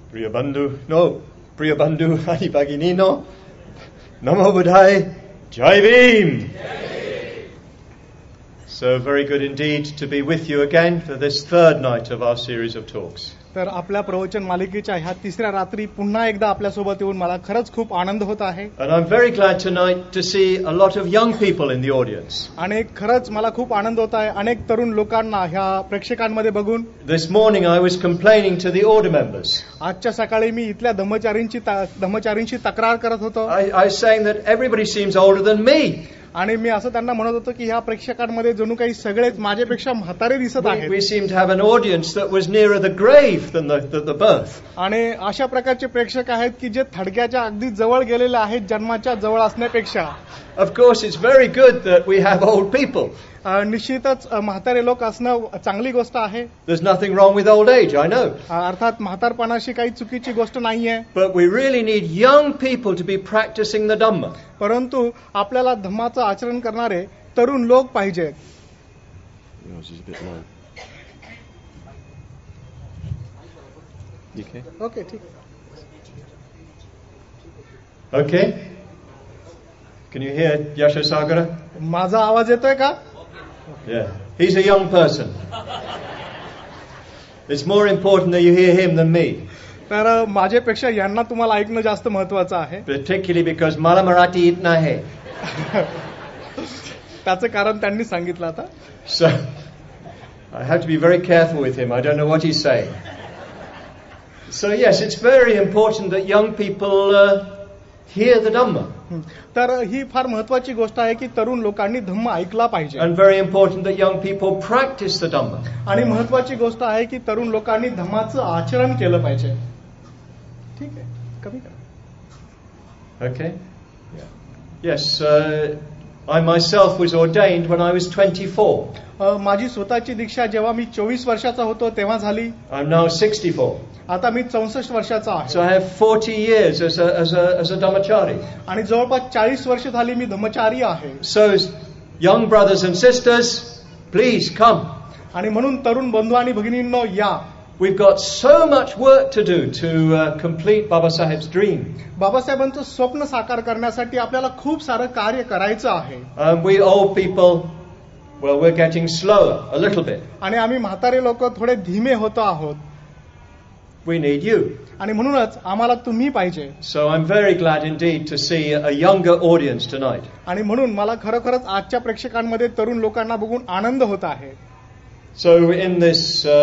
Priya Bandhu Ani Bhaginino, Namo Buddhaya, Jai Bhim. So very good indeed to be with you again for this third night of our series of talks. तर आपल्या प्रवचन मालिकेच्या ह्या तिसऱ्या रात्री पुन्हा एकदा आपल्यासोबत येऊन मला खरंच खूप आनंद होत आहे. And I'm very glad tonight to see a lot of young people in the audience. आणि खरंच मला खूप आनंद होत आहे अनेक तरुण लोकांना ह्या प्रेक्षकांमध्ये बघून. This morning I was complaining to the order members. आजच्या सकाळी मी इथल्या धम्मचारींची तक्रार करत होतो. I was saying that everybody seems older than me. आणि मी असं त्यांना म्हणत होतो की ह्या प्रेक्षकांमध्ये जणू काही सगळेच माझ्यापेक्षा म्हातारे दिसत आहेत. We seem to have an audience that was nearer the grave than the birth. आणि अशा प्रकारचे प्रेक्षक आहेत की जे थडग्याच्या अगदी जवळ गेलेले आहेत जन्माच्या जवळ असण्यापेक्षा. Of course it's very good that we have old people. निश्चितच म्हातारे लोक असणं चांगली गोष्ट आहे. There's nothing wrong with old age, I know. अर्थात म्हातारपणाशी काही चुकीची गोष्ट नाहीये. But we really need young people to be practicing the Dhamma. परंतु आपल्याला धम्माचं आचरण करणारे तरुण लोक पाहिजेत. ओके ठीक. Okay? Can you hear Yashasagara? माझा आवाज येतोय का? Yeah. He's a young person. It's more important that you hear him than me. तर माझ्यापेक्षा यांना तुम्हाला ऐकणं जास्त महत्वाचं आहे. Particularly because मला मराठी येत नाही. त्याचं कारण त्यांनी सांगितलं आता. So I have to be very careful with him. I don't know what he's saying. So yes, it's very important that young people hear the Dhamma. तर ही फार महत्वाची गोष्ट आहे की तरुण लोकांनी धम्म ऐकला पाहिजे. And very important that young people practice the Dhamma. आणि महत्वाची गोष्ट आहे की तरुण लोकांनी धम्माचं आचरण केलं पाहिजे. ठीक आहे, कमी करा. Okay? Yes, I myself was ordained when I was 24. माझी स्वतःची दीक्षा जेव्हा मी 24 वर्षाचा होतो तेव्हा झाली. I'm now 64. आता मी 64 वर्षाचा आहे. So I have 40 years as a Dhammachari. आणि जवळपास 40 वर्ष झाली मी धम्मचारी आहे. So young brothers and sisters, please come. आणि म्हणून तरुण बंधू आणि भगिनींनो या. We've got so much work to do to complete Baba Saheb's dream. बाबासाहेबांचं स्वप्न साकार करण्यासाठी आपल्याला खूप सारं कार्य करायचं आहे. We old people, well, we're getting slower a little bit. आणि आम्ही म्हातारे लोक थोडे धीमे होतो आहोत. We need you. आणि म्हणूनच आम्हाला तुम्ही पाहिजे. So I'm very glad indeed to see a younger audience tonight. आणि म्हणून मला खरोखरच आजच्या प्रेक्षकांमध्ये तरुण लोकांना बघून आनंद होत आहे. So in this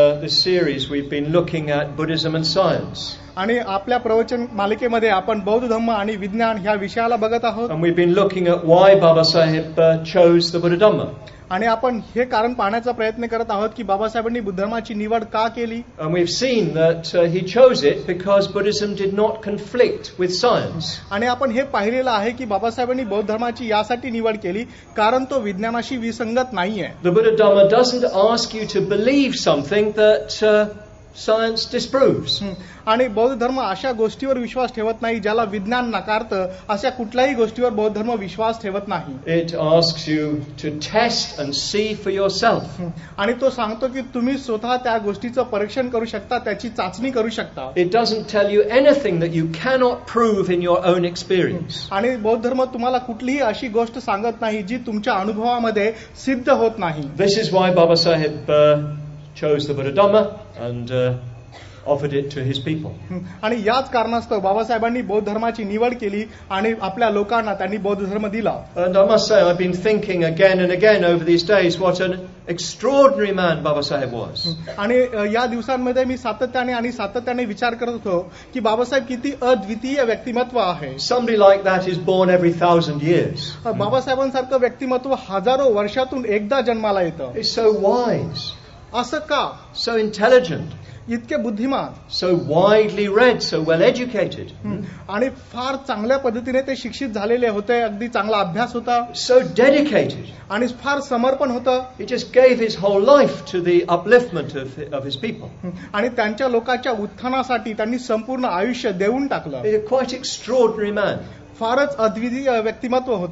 series we've been looking at Buddhism and science. आणि आपल्या प्रवचन मालिकेमध्ये आपण बौद्ध धम्म आणि विज्ञान ह्या विषयाला बघत आहोत. And we've been looking at why Baba Saheb chose the Buddha Dhamma. आणि आपण हे कारण पाहण्याचा प्रयत्न करत आहोत की बाबासाहेबांनी बुद्ध धर्माची निवड का केली. And we've seen that he chose it because Buddhism did not conflict with science. आणि आपण हे पाहिलेलं आहे की बाबासाहेबांनी बौद्ध धर्माची यासाठी निवड केली कारण तो विज्ञानाशी विसंगत नाहीये. The Buddha Dhamma doesn't ask you to believe something that science disproves. आणि बौद्ध धर्म अशा गोष्टीवर विश्वास ठेवत नाही ज्याला विज्ञान नाकारतं. अशा कुठल्याही गोष्टीवर बौद्ध धर्म विश्वास ठेवत नाही. It asks you to test and see for yourself. आणि तो सांगतो की तुम्ही स्वतः त्या गोष्टीचं परीक्षण करू शकता, त्याची चाचणी करू शकता. It doesn't tell you anything that you cannot prove in your own experience. आणि बौद्ध धर्म तुम्हाला कुठलीही अशी गोष्ट सांगत नाही जी तुमच्या अनुभवामध्ये सिद्ध होत नाही. This is why Baba Saheb chose the Buddha Dhamma and offered it to his people. आणि याच कारणास्तव बाबासाहेबांनी बौद्ध धर्माची निवड केली आणि आपल्या लोकांना त्यांनी बौद्ध धर्म दिला. And I must say I've been thinking again and again over these days what an extraordinary man Baba Saheb was. आणि या दिवसांमध्ये मी सातत्याने विचार करत होतो की बाबासाहेब किती अद्वितीय व्यक्तिमत्व आहे. Somebody like that is born every 1,000 years. बाबासाहेबांसारखं व्यक्तिमत्व हजारो वर्षातून एकदा जन्माला येतं. He's so wise. असं का? So intelligent. इतके बुद्धिमान. So widely read, so well educated. आणि फार चांगल्या पद्धतीने ते शिक्षित झालेले होते. अगदी चांगला अभ्यास होता. So dedicated. आणि फार समर्पण होतं. He just gave his whole life to the upliftment of his people. आणि त्यांच्या लोकांच्या उत्थानासाठी त्यांनी संपूर्ण आयुष्य देऊन टाकलं. He's a quite extraordinary man. फारच अद्वितीय व्यक्तिमत्व होतं.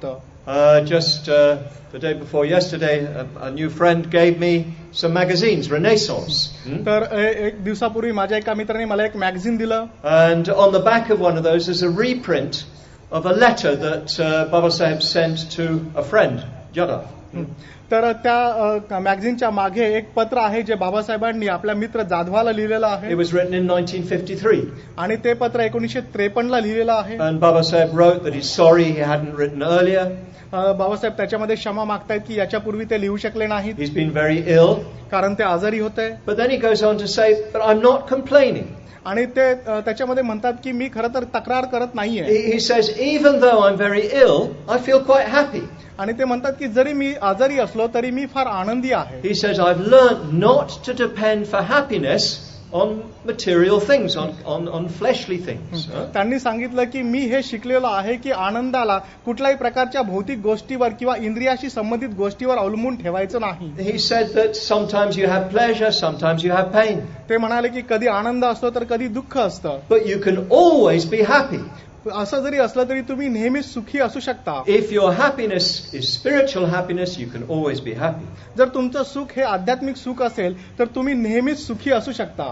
Just the day before yesterday, a new friend gave me some magazines, Renaissance. तर एक दिवसापूर्वी माझ्या एका मित्राने मला एक मॅगझिन दिलं. And on the back of one of those is a reprint of a letter that Babasaheb sent to a friend, Jadhav. तर त्या मॅगझिनच्या मागे एक पत्र आहे जे बाबासाहेबांनी आपल्या मित्र जाधवाला लिहिलेलं आहे. It was written in 1953. आणि ते पत्र 1953 ला लिहिलेलं आहे. And Babasaheb wrote that he's sorry he hadn't written earlier. Babasaheb त्याच्यामध्ये क्षमा मागतायत की याच्यापूर्वी ते लिहू शकले नाहीत. He's been very ill. कारण ते आजारी होते. But then he goes on to say, but I'm not complaining. आणि ते त्याच्यामध्ये म्हणतात की मी खरं तर तक्रार करत नाहीये. He says, even though I'm very ill, I feel quite happy. आणि ते म्हणतात की जरी मी आजारी असलो तरी मी फार आनंदी आहे. He says, I've learned not to depend for happiness on material things, on fleshly things. त्यांनी सांगितलं की मी हे शिकलेलो आहे की आनंदाला कुठल्याही प्रकारच्या भौतिक गोष्टीवर किंवा इंद्रियाशी संबंधित गोष्टीवर अवलंबून ठेवायचं नाही. He said that sometimes you have pleasure, sometimes you have pain. ते म्हणाले की कधी आनंद असतो तर कधी दुःख असतं. But you can always be happy. असं जरी असलं तरी तुम्ही नेहमीच सुखी असू शकता. If your happiness is spiritual happiness, you can always be happy. जर तुमचं सुख हे आध्यात्मिक सुख असेल तर तुम्ही नेहमीच सुखी असू शकता.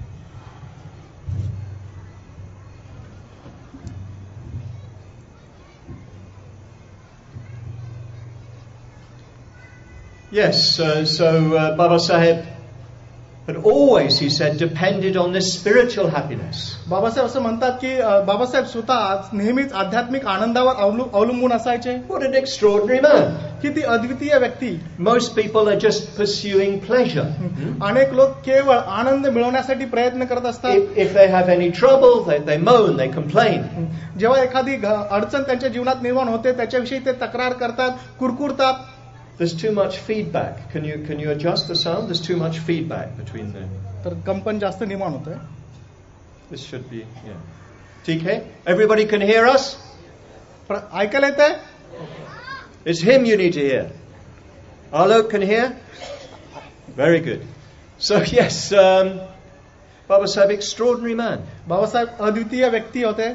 Yes, so Babasaheb had always, he said, depended on this spiritual happiness. Babasaheb असं म्हणतात की बाबासाहेब स्वतः नेहमीच आध्यात्मिक आनंदावर अवलंबून असायचे. What an extraordinary man. किती अद्वितीय व्यक्ती. Most people are just pursuing pleasure. अनेक लोक केवळ आनंद मिळवण्यासाठी प्रयत्न करत असतात. If they have any trouble, they moan, they complain. जेव्हा एखादी अडचण त्यांच्या जीवनात निर्माण होते त्याच्याविषयी ते तक्रार करतात, कुरकुरतात. There's too much feedback. Can you adjust the sound? There's too much feedback between them. तर कंपन जास्त निर्माण होतंय. This should be, yeah. TK? Everybody can hear us? ऐकायला येतंय? It's him you need to hear. Alok can hear? Very good. So yes, Babasaheb, extraordinary man. Babasaheb अद्वितीय व्यक्ती होते.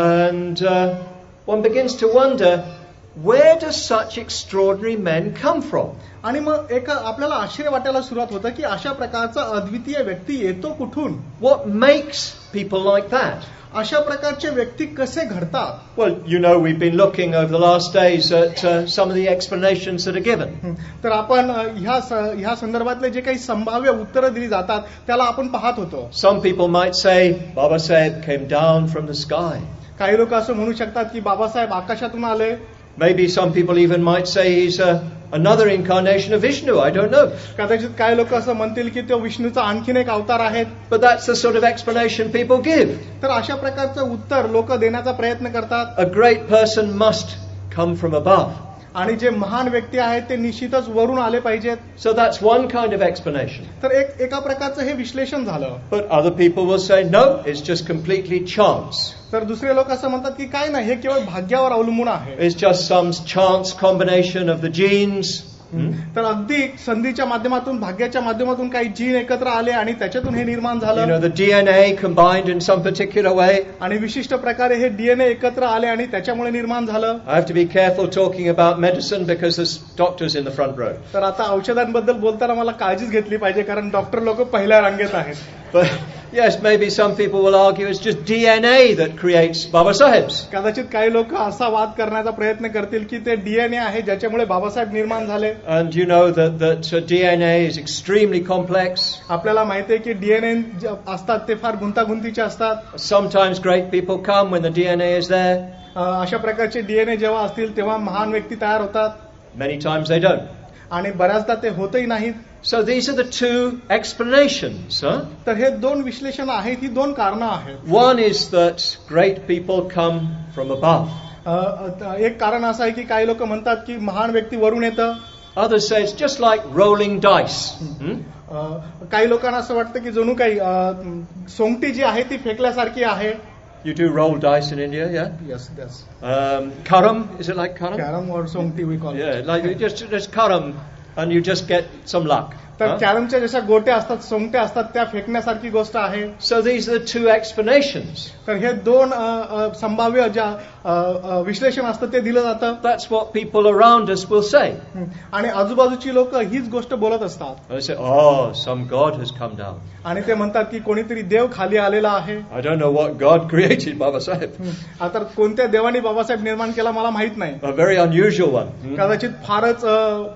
And one begins to wonder, where do such extraordinary men come from? आणि मग आपल्याला आश्चर्य वाटायला सुरुवात होतं की अशा प्रकारचा अद्वितीय व्यक्ती येतो कुठून? What makes people like that? अशा प्रकारचे व्यक्ती कसे घडतात? Well, you know, we've been looking over the last days at some of the explanations that are given. तर आपण ह्या संदर्भातले जे काही संभाव्य उत्तरं दिली जातात त्याला आपण पाहत होतो. Some people might say Babasaheb came down from the sky. काही लोक असं म्हणू शकतात की बाबासाहेब आकाशातून आले. Maybe some people even might say he's another incarnation of Vishnu. I don't know. कदाचित काही लोक असं म्हणतील की तो विष्णूचा आणखीन एक अवतार आहेत. But that's the sort of explanation people give. तर अशा प्रकारचं उत्तर लोक देण्याचा प्रयत्न करतात. A great person must come from above. आणि जे महान व्यक्ती आहेत ते निश्चितच वरून आले पाहिजेत. So that's one kind of explanation. तर एका प्रकारचं हे विश्लेषण झालं. But other people will say, no, it's just completely chance. तर दुसरे लोक असं म्हणतात की काय नाही, हे केवळ भाग्यावर अवलंबून आहे. It's just some chance combination of the genes. तर अगदी संधीच्या माध्यमातून भाग्याच्या माध्यमातून काही जीन एकत्र आले आणि त्याच्यातून हे निर्माण झालं. You know, the DNA combined in some particular way. आणि विशिष्ट प्रकारे हे डीएनए एकत्र आले आणि त्याच्यामुळे निर्माण झालं. I have to be careful talking about medicine because there's doctors in the front row. तर आता औषधांबद्दल बोलताना मला काळजीच घेतली पाहिजे कारण डॉक्टर लोक पहिल्या रांगेत आहेत. But yes, maybe some people will argue it's just DNA that creates Babasahebs. कदाचित काही लोक असा वाद करण्याचा प्रयत्न करतील की ते डीएनए आहे ज्याच्यामुळे बाबासाहेब निर्माण झाले. And you know that DNA is extremely complex. आपल्याला माहिती आहे की डीएनए असतात ते फार गुंतागुंतीचे असतात. Sometimes great people come when the DNA is there. अशा प्रकारचे डीएनए जेव्हा असतील तेव्हा महान व्यक्ती तयार होतात. Many times they don't. आणि बऱ्याचदा ते होतही नाहीत. So these are the two explanations. तर हे दोन विश्लेषण आहेत, ही दोन कारणं आहेत. One is that great people come from above. एक कारण असं आहे की काही लोक म्हणतात की महान व्यक्ती वरून येतं. Others say it's just like rolling dice. काही लोकांना असं वाटतं की जणू काही सोंगटी जी आहे ती फेकल्यासारखी आहे. You do roll dice in India, yeah? Yes, yes. Karam, is it like karam? Karam or songti we call it. Yeah, like you just karam and you just get some luck. तर कॅरमच्या जशा गोट्या असतात, सोंगट्या असतात, त्या फेकण्यासारखी गोष्ट आहे. So these are the two explanations. तर हे दोन संभाव्य ज्या विश्लेषण असतं ते दिलं जातं. That's what people around us will say. आणि आजूबाजूची लोक हीच गोष्ट बोलत असतात. They say, oh, some God has come down. आणि ते म्हणतात की कोणीतरी देव खाली आलेला आहे. I don't know what God created, Baba Sahib. आता कोणत्या देवाने बाबासाहेब निर्माण केला मला माहित नाही. A very unusual one. कदाचित फारच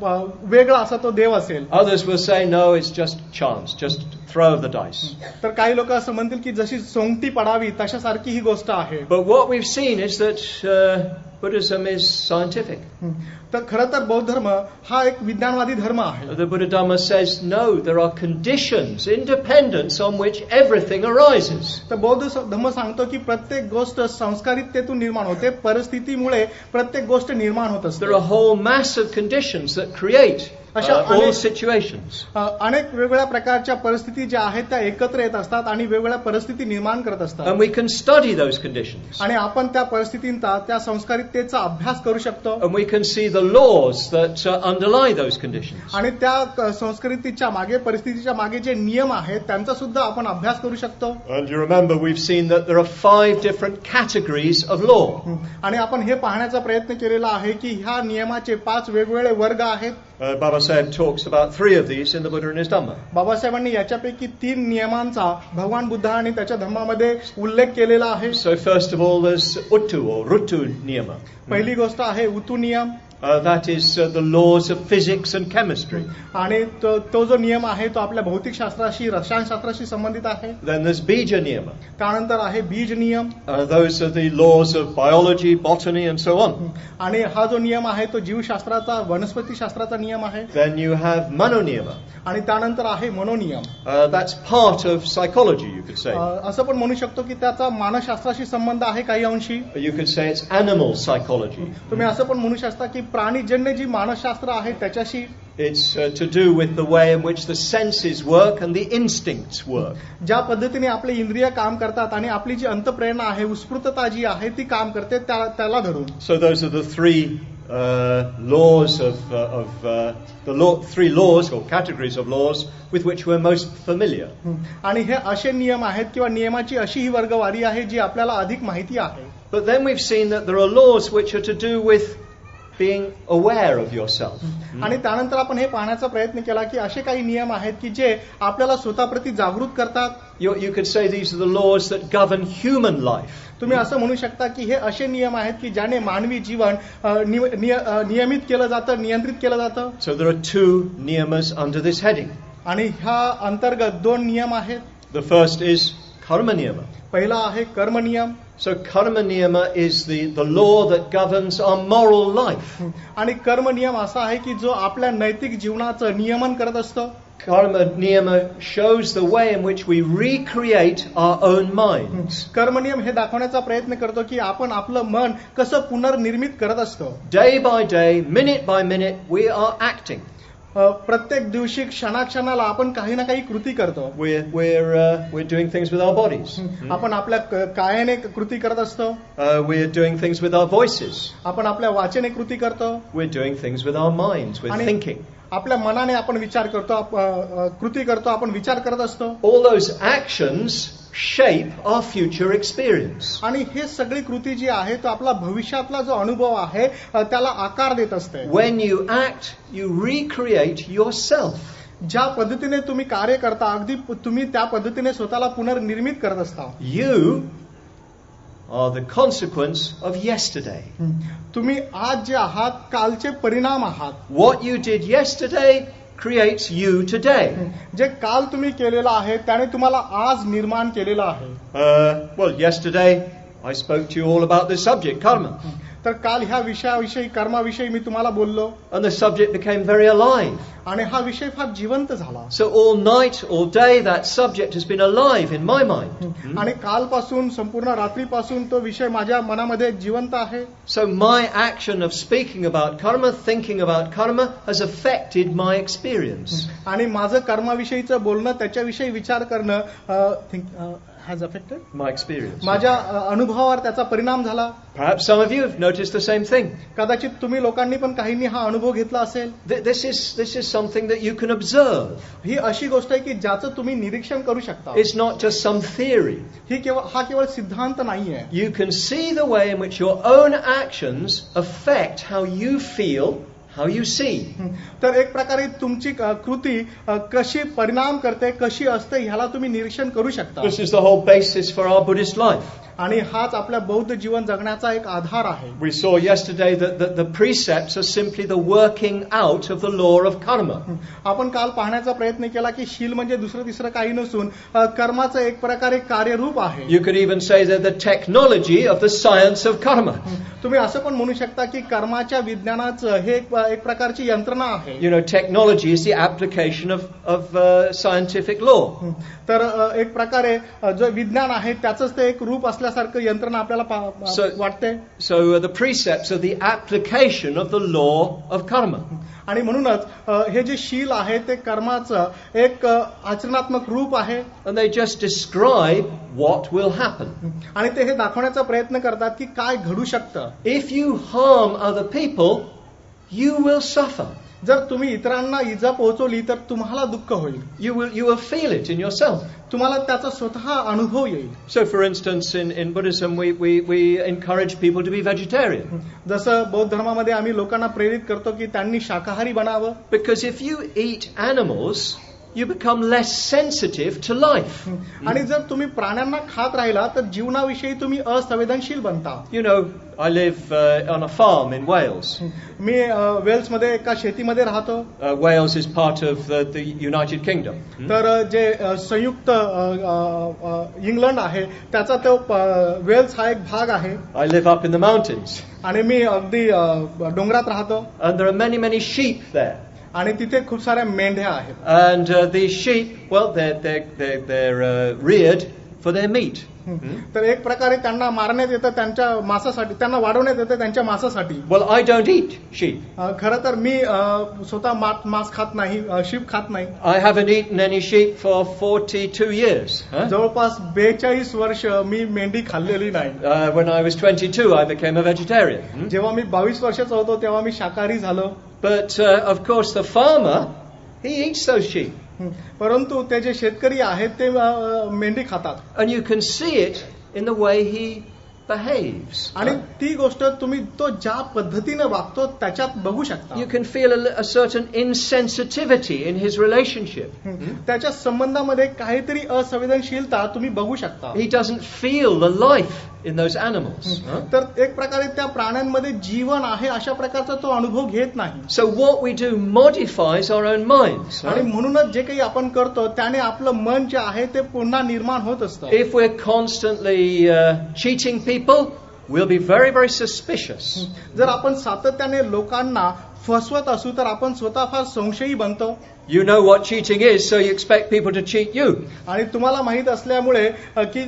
वेगळा असा तो देव असेल. Others will say, no, it's just chance, just throw the dice. तर काही लोक असं म्हणतील की जशी सोंगटी पडावी तशासारखी ही गोष्ट आहे. But what we've seen is that Buddhism is scientific. तर खरं तर बौद्ध धर्म हा एक विज्ञानवादी धर्म आहे. The Buddha Dhamma says, no, there are conditions, independence on which everything arises. तर बौद्ध धर्म सांगतो की प्रत्येक गोष्ट संस्कारिततेतून निर्माण होते, परिस्थितीमुळे प्रत्येक गोष्ट निर्माण होत असते. There are a whole mass of conditions that create all situations. अनेक वेगवेगळ्या प्रकारच्या परिस्थिती ज्या आहेत त्या एकत्र येत असतात आणि वेगवेगळ्या परिस्थिती निर्माण करत असतात. And we can study those conditions. आणि आपण त्या परिस्थितींचा, त्या संस्कारिततेचा अभ्यास करू शकतो. And we can see the laws that underlie those conditions. आणि त्या संस्कृतीच्या मागे, परिस्थितीच्या मागे जे नियम आहेत त्यांचा सुद्धा आपण अभ्यास करू शकतो. And you remember we've seen that there are 5 different categories of law. आणि आपण हे पाहण्याचा प्रयत्न केलेला आहे की ह्या नियमाचे 5 वेगवेगळे वर्ग आहेत. Baba Sahib talks about 3 of these in the Buddha and his Dhamma. बाबासाहेबांनी याच्यापैकी 3 नियमांचा भगवान बुद्धाने त्याच्या धम्मामध्ये उल्लेख केलेला आहे. So first of all there's Uttu or Rutu Niyama. पहिली गोष्ट आहे उतू नियम. That is the laws of physics and chemistry. आणि तो जो नियम आहे तो आपल्या भौतिकशास्त्राशी, रसायनशास्त्राशी संबंधित आहे. Then there's Bija Niyama. त्यानंतर आहे बीज नियम. Those are the laws of biology, botany and so on. आणि हा जो नियम आहे तो जीवशास्त्राचा, वनस्पतीशास्त्राचा नियम आहे. Then you have Mano Niyama. आणि त्यानंतर आहे मनोनियम. That's part of psychology, you could say. असं पण म्हणू शकतो की त्याचा मानसशास्त्राशी संबंध आहे काही अंशी. You could say it's animal psychology. तुम्ही असं पण म्हणू शकता की प्राणीजन्य जी मानसशास्त्र आहे त्याच्याशी. It's to do with the way in which the senses work and the instincts work. ज्या पद्धतीने आपले इंद्रिय काम करतात आणि आपली जी अंतःप्रेरणा आहे, उत्स्फूर्तता जी आहे ती काम करते, त्याला धरून. So those are the 3 laws of 3 laws or categories of laws with which we're most familiar. आणि हे असे नियम आहेत किंवा नियमाची अशी ही वर्गवारी आहे जी आपल्याला अधिक माहिती आहे. But then we've seen that there are laws which are to do with being aware of yourself. आणि त्यानंतर आपण हे पाहण्याचा प्रयत्न केला की असे काही नियम आहेत की जे आपल्याला स्वतःप्रती जागृत करतात. You could say these are the laws that govern human life. तुम्ही असं म्हणू शकता की हे असे नियम आहेत की ज्याने मानवी जीवन नियमित केलं जातं, नियंत्रित केलं जातं. So there are 2 niyamas under this heading. आणि ह्या अंतर्गत 2 नियम आहेत. The first is karma niyama. पहिला आहे कर्म नियम. So karma niyama is the law that governs our moral life. आणि कर्म नियम असा आहे की जो आपल्या नैतिक जीवनाचं नियमन करत असतो. Karma niyama shows the way in which we recreate our own minds. कर्म नियम हे दाखवण्याचा प्रयत्न करतो की आपण आपलं मन कसं पुनर्निर्मित करत असतो. Day by day, minute by minute, we are acting. प्रत्येक दिवशी क्षणाक्षणाला आपण काही ना काही कृती करतो. We're doing things with our bodies. आपण आपल्या कायाने कृती करत असतो. We're doing things with our voices. आपण आपल्या वाचेने कृती करतो. We're doing things with our minds. We're thinking. आपल्या मनाने आपण विचार करतो, कृती करतो, आपण विचार करत असतो. All those actions shape our future experience. आणि हे सगळी कृती जी आहे तो आपला भविष्यातला जो अनुभव आहे त्याला आकार देत असते. When you act, you recreate yourself. ज्या पद्धतीने तुम्ही कार्य करता अगदी तुम्ही त्या पद्धतीने स्वतःला पुनर्निर्मित करत असता. You are the consequence of yesterday. तुम्ही आज जे आहात कालचे परिणाम आहात. What you did yesterday creates you today. जे काल तुम्ही केलेलं आहे त्याने तुम्हाला आज निर्माण केलेलं आहे. Well, yesterday I spoke to you all about this subject, karma. तर काल ह्या विषयाविषयी, कर्माविषयी मी तुम्हाला बोललो. And the subject became very alive. आणि हा विषय फार जिवंत झाला. So all night, all day, that subject has been alive in my mind. आणि कालपासून संपूर्ण रात्रीपासून तो विषय माझ्या मनामध्ये जिवंत आहे. So my action of speaking about karma, thinking about karma, has affected my experience. आणि माझं कर्माविषयीचं बोलणं, त्याच्याविषयी विचार करणं हॅज अफेक्टेड my experience. माझ्या अनुभवावर त्याचा परिणाम झाला. Perhaps some of you have noticed the same thing. कदाचित तुम्ही लोकांनी पण काहींनी हा अनुभव घेतला असेल. This is something that you can observe. ही अशी गोष्ट आहे की ज्याचं तुम्ही निरीक्षण करू शकता. It's not just some theory. हा केवळ सिद्धांत नाहीये. You can see the way in which your own actions affect how you feel, how you see. तर एक प्रकारे तुमची कृती कशी परिणाम करते, कशी असते, ह्याला तुम्ही निरीक्षण करू शकता. This is the whole basis for our Buddhist life. आणि हाच आपल्या बौद्ध जीवन जगण्याचा एक आधार आहे. We saw yesterday that the precepts are simply the working out of the law of karma. आपण काल पाहण्याचा प्रयत्न केला की शील म्हणजे दुसरं तिसरं काही नसून कर्माचं एक प्रकारे कार्यरूप आहे. You could even say that the technology of the science of karma. तुम्ही असं पण म्हणू शकता की कर्माच्या विज्ञानाचं हे एक प्रकारची यंत्रणा आहे. You know, technology is the application of scientific law. तर एक प्रकारे जो विज्ञान आहे त्याचंच ते एक रूप असल्यासारखं यंत्रणा आपल्याला वाटते. So the precepts are the application of the law of karma. आणि म्हणूनच हे जे शील आहे ते कर्माचं एक आचरणात्मक रूप आहे. And they just describe what will happen. आणि ते हे दाखवण्याचा प्रयत्न करतात की काय घडू शकतं. If you harm other people, you will suffer. जर तुम्ही इतरांना इजा पोहोचवली तर तुम्हाला दुःख होईल. You will feel it in yourself. तुम्हाला त्याचा स्वतः अनुभव येईल. So for instance in Buddhism we encourage people to be vegetarian. जसं बौद्ध धर्मामध्ये आम्ही लोकांना प्रेरित करतो की त्यांनी शाकाहारी बनावं. Because if you eat animals, you become less sensitive to life. आणि जर तुम्ही प्राण्यांना खात राहिला तर जीवनाविषयी तुम्ही असंवेदनशील बनता. You know, I live on a farm in Wales. मी वेल्समध्ये एका शेतीमध्ये राहतो. Wales is part of the United Kingdom. तर जे संयुक्त इंग्लंड आहे त्याचा तो वेल्स हा एक भाग आहे. I live up in the mountains. आणि मी अगदी डोंगरात राहतो. And there are many sheep there. आणि तिथे खूप साऱ्या मेंढ्या आहेत. And these sheep, well, they're reared for their meat. तर एक प्रकारे त्यांना मारण्यात येतं त्यांच्या मांसासाठी, त्यांना वाढवण्यात येतं त्यांच्या मांसासाठी. Well, I don't eat sheep. खरं तर मी स्वतः मांस खात नाही, शीप खात नाही. I haven't eaten any sheep for 42 years. जवळपास 42 वर्ष मी मेंढी खाल्लेली नाही. When I was 22, I became a vegetarian. जेव्हा मी 22 वर्षाचा होतो तेव्हा मी शाकाहारी झालो. But of course, the farmer, he eats those sheep. परंतु ते जे शेतकरी आहेत ते मेंढी खातात. And you can see it in the way he behaves. आणि ती गोष्ट तुम्ही तो ज्या पद्धतीने वागतो त्याच्यात बघू शकता. You can feel a certain insensitivity in his relationship. त्याच्या संबंधामध्ये काहीतरी असंवेदनशीलता तुम्ही बघू शकता. He doesn't feel the life in those animals. तर एक प्रकारे त्या प्राण्यांमध्ये जीवन आहे अशा प्रकारचा तो अनुभव घेत नाही. So what we do modifies our own minds. आणि म्हणूनच जे काही आपण करतो त्याने आपलं मन जे आहे ते पुन्हा निर्माण होत असतं. If we're constantly cheating people, we'll be very suspicious. जर आपण सातत्याने लोकांना फसवत असू तर आपण स्वतः फार संशयी बनतो. You know what cheating is, so you expect people to cheat you. आणि तुम्हाला माहित असल्यामुळे की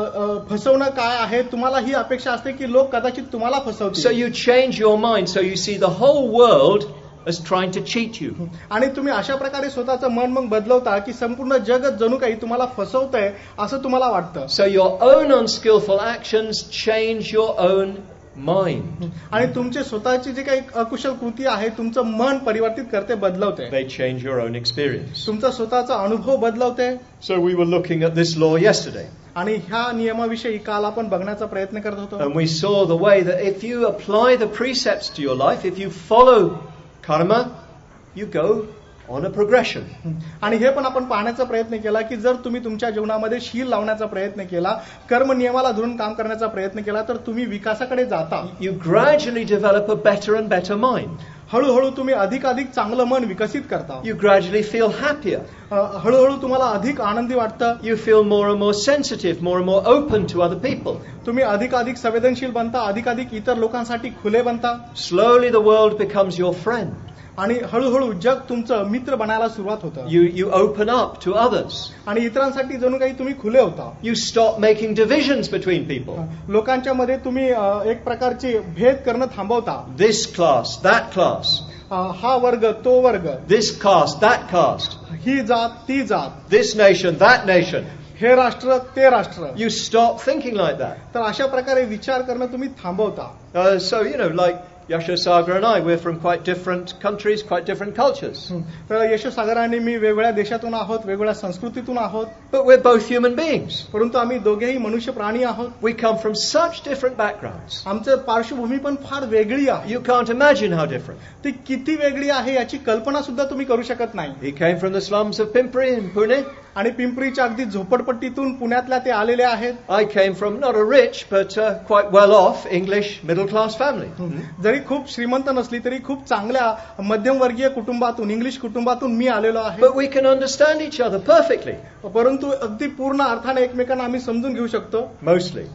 फसवणं काय आहे तुम्हाला ही अपेक्षा असते की लोक कदाचित तुम्हाला फसवतील. So you change your mind, so you see the whole world as trying to cheat you. आणि तुम्ही अशा प्रकारे स्वतःचं मन मग बदलवता की संपूर्ण जगत जणू काही तुम्हाला फसवतंय असं तुम्हाला वाटतं. So your own unskillful actions change your own mind. आणि तुमचे स्वतःची जे काही अकुशल कृती आहे तुमचं मन परिवर्तित करते, बदलवते. They change your own experience. तुमचा स्वतःचा अनुभव बदलवते. So we were looking at this law yesterday. आणि ह्या नियमाविषयी काल आपण बघण्याचा प्रयत्न करत होतो. And we saw the way that if you apply the precepts to your life, if you follow karma, you go on a progression. आणि हे पण आपण पाहण्याचा प्रयत्न केला की जर तुम्ही तुमच्या जीवनामध्ये शील लावण्याचा प्रयत्न केला, कर्म नियमाला धरून काम करण्याचा प्रयत्न केला तर तुम्ही विकासाकडे जाता. You gradually develop a better and better mind. हळूहळू तुम्ही अधिकाधिक चांगलं मन विकसित करता. You gradually feel happier. हळूहळू तुम्हाला अधिक आनंदी वाटतं. You feel more and more sensitive, more and more open to other people. तुम्ही अधिकाधिक संवेदनशील बनता, अधिकाधिक इतर लोकांसाठी खुले बनता. Slowly the world becomes your friend. आणि हळूहळू जग तुमचं मित्र बनायला सुरुवात होतं. You open up to others. आणि इतरांसाठी जणू काही तुम्ही खुले होता. You stop making divisions between people. लोकांच्या मध्ये तुम्ही एक प्रकारचे भेद करणं थांबवता. This class, that class. हा वर्ग, तो वर्ग. This caste, that caste. ही जात, ती जात. This nation, that nation. हे राष्ट्र ते राष्ट्र. You stop thinking like that. तर अशा प्रकारे विचार करणं तुम्ही थांबवता. So, like Yashosagar and I, we're from quite different countries, quite different cultures. तर यशोसागर आणि मी वेगवेगळ्या देशातून आहोत, वेगवेगळ्या संस्कृतीतून आहोत. But we're both human beings. परंतु आम्ही दोघेही मनुष्य प्राणी आहोत. We come from such different backgrounds. आमचं पार्श्वभूमी पण फार वेगळी आहे. You can't imagine how different. ती किती वेगळी आहे याची कल्पना सुद्धा तुम्ही करू शकत नाही. He came from the slums of Pimpri in Pune. आणि पिंपरीच्या अगदी झोपडपट्टीतून पुण्यातल्या ते आलेले आहेत. I came from not a rich but quite well off English middle class family. जरी खूप श्रीमंत नसली तरी खूप चांगल्या मध्यमवर्गीय कुटुंबातून, इंग्लिश कुटुंबातून मी आलेलो आहे. But we can understand each other perfectly. परंतु अगदी पूर्ण अर्थाने एकमेकांना आम्ही समजून घेऊ शकतो. Mostly.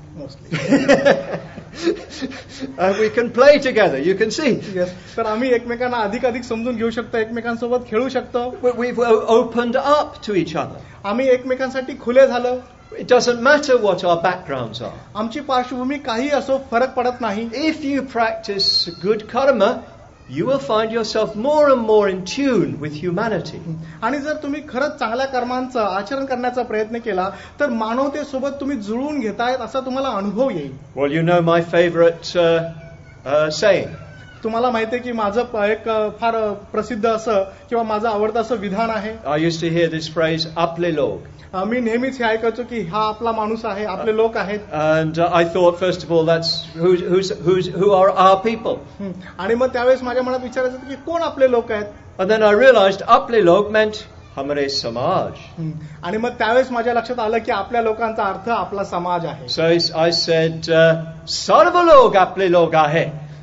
And we can play together, you can see. Yes. तर आम्ही एकमेकांना अधिक समजून घेऊ शकतो, एकमेकांसोबत खेळू शकतो. We've opened up to each other. आम्ही एकमेकांसाठी खुले झालो. It doesn't matter what our backgrounds are. आमची पार्श्वभूमी काही असो, फरक पडत नाही. If you practice good karma, you will find yourself more and more in tune with humanity. आणि जर तुम्ही खरंच चांगल्या कर्मांचं आचरण करण्याचा प्रयत्न केला तर मानवतेसोबत तुम्ही जुळून घेतायत असा तुम्हाला अनुभव येईल. Well, you know my favorite saying. तुम्हाला माहिती आहे की माझं एक फार प्रसिद्ध असं किंवा माझं आवडतं असं विधान आहे. I used to hear this phrase, "Aple log." मी नेहमीच हे ऐकायचो की हा आपला माणूस आहे, आपले लोक आहेत. And I thought, first of all, that's who are our people. आणि मग त्यावेळेस माझ्या मनात विचारायचं की कोण आपले लोक आहेत. And then I realized "Aple log" meant hamare samaj. आणि मग त्यावेळेस माझ्या लक्षात आलं की आपल्या लोकांचा अर्थ आपला समाज आहे. So I said, "Sarva log aple log ahe."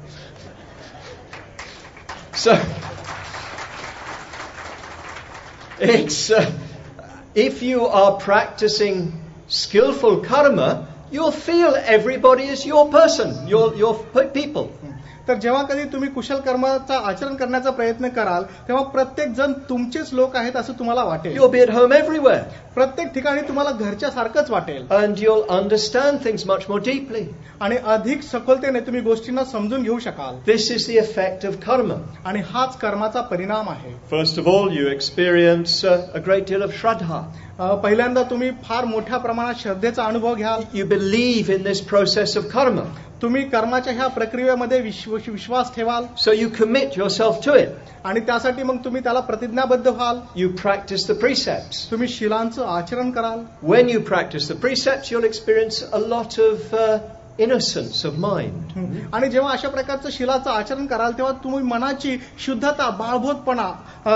So it's if you are practicing skillful karma, you'll feel everybody is your person, your people. तर जेव्हा कधी तुम्ही कुशल कर्माचा आचरण करण्याचा प्रयत्न कराल तेव्हा प्रत्येक जण तुमचेच लोक आहेत असं तुम्हाला वाटेल. You'll be at home everywhere. प्रत्येक ठिकाणी तुम्हाला घरच्या सारखंच वाटेल. And you'll understand things much more deeply. आणि अधिक सखोलतेने तुम्ही गोष्टींना समजून घेऊ शकाल. This is the effect of karma. आणि हाच कर्माचा परिणाम आहे. First of all, you experience a great deal of shraddha. पहिल्यांदा तुम्ही फार मोठ्या प्रमाणात श्रद्धेचा अनुभव घ्याल. You believe in this process of karma. तुम्ही कर्माच्या ह्या प्रक्रियेमध्ये विश्वास ठेवाल. So you commit yourself to it. आणि त्यासाठी मग तुम्ही त्याला प्रतिज्ञाबद्ध व्हाल. You practice the precepts. तुम्ही शिलांचं आचरण कराल. When you practice the precepts, you'll experience a lot of innocence of mind. आणि जेव्हा अशा प्रकारचं शिलाचं आचरण कराल तेव्हा तुम्ही मनाची शुद्धता, बाळभोतपणा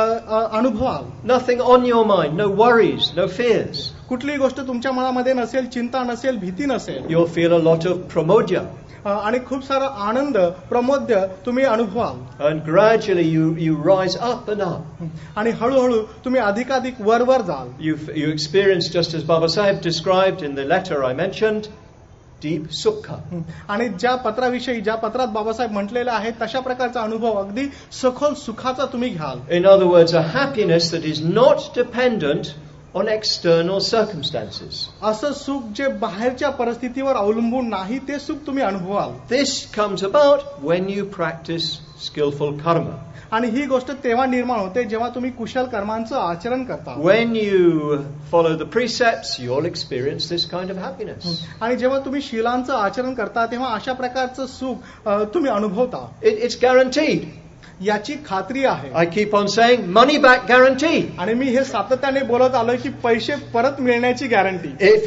अनुभवाल. Nothing on your mind, no worries, no fears. कुठलीही गोष्ट तुमच्या मनामध्ये नसेल, चिंता नसेल, भीती नसेल. You'll feel a lot of pramodya. आणि खूप सारा आनंद, प्रमोद्य तुम्ही अनुभवाल. And gradually you rise up and up. आणि हळूहळू तुम्ही अधिकाधिक वर जाल. You experience, just as Baba Sahib described in the letter I mentioned, deep sukha. आणि ज्या पत्राविषयी, ज्या पत्रात बाबासाहेब म्हटलेले आहे तशा प्रकारचा अनुभव, अगदी सखोल सुखाचा तुम्ही घ्याल. In other words, a happiness that is not dependent on external circumstances. असं सुख जे बाहेरच्या परिस्थितीवर अवलंबून नाही ते सुख तुम्ही अनुभवाल. This comes about when you practice skillful karma. आणि ही गोष्ट तेव्हा निर्माण होते जेव्हा तुम्ही कुशल कर्मांचं आचरण करता. When you follow the precepts, you'll experience this kind of happiness. आणि जेव्हा तुम्ही शिलांचं आचरण करता तेव्हा अशा प्रकारचं सुख तुम्ही अनुभवता. It's guaranteed. याची खात्री आहे. I keep on saying money back guarantee. आणि मी हे सातत्याने बोलत आलोय की पैसे परत मिळण्याची guarantee.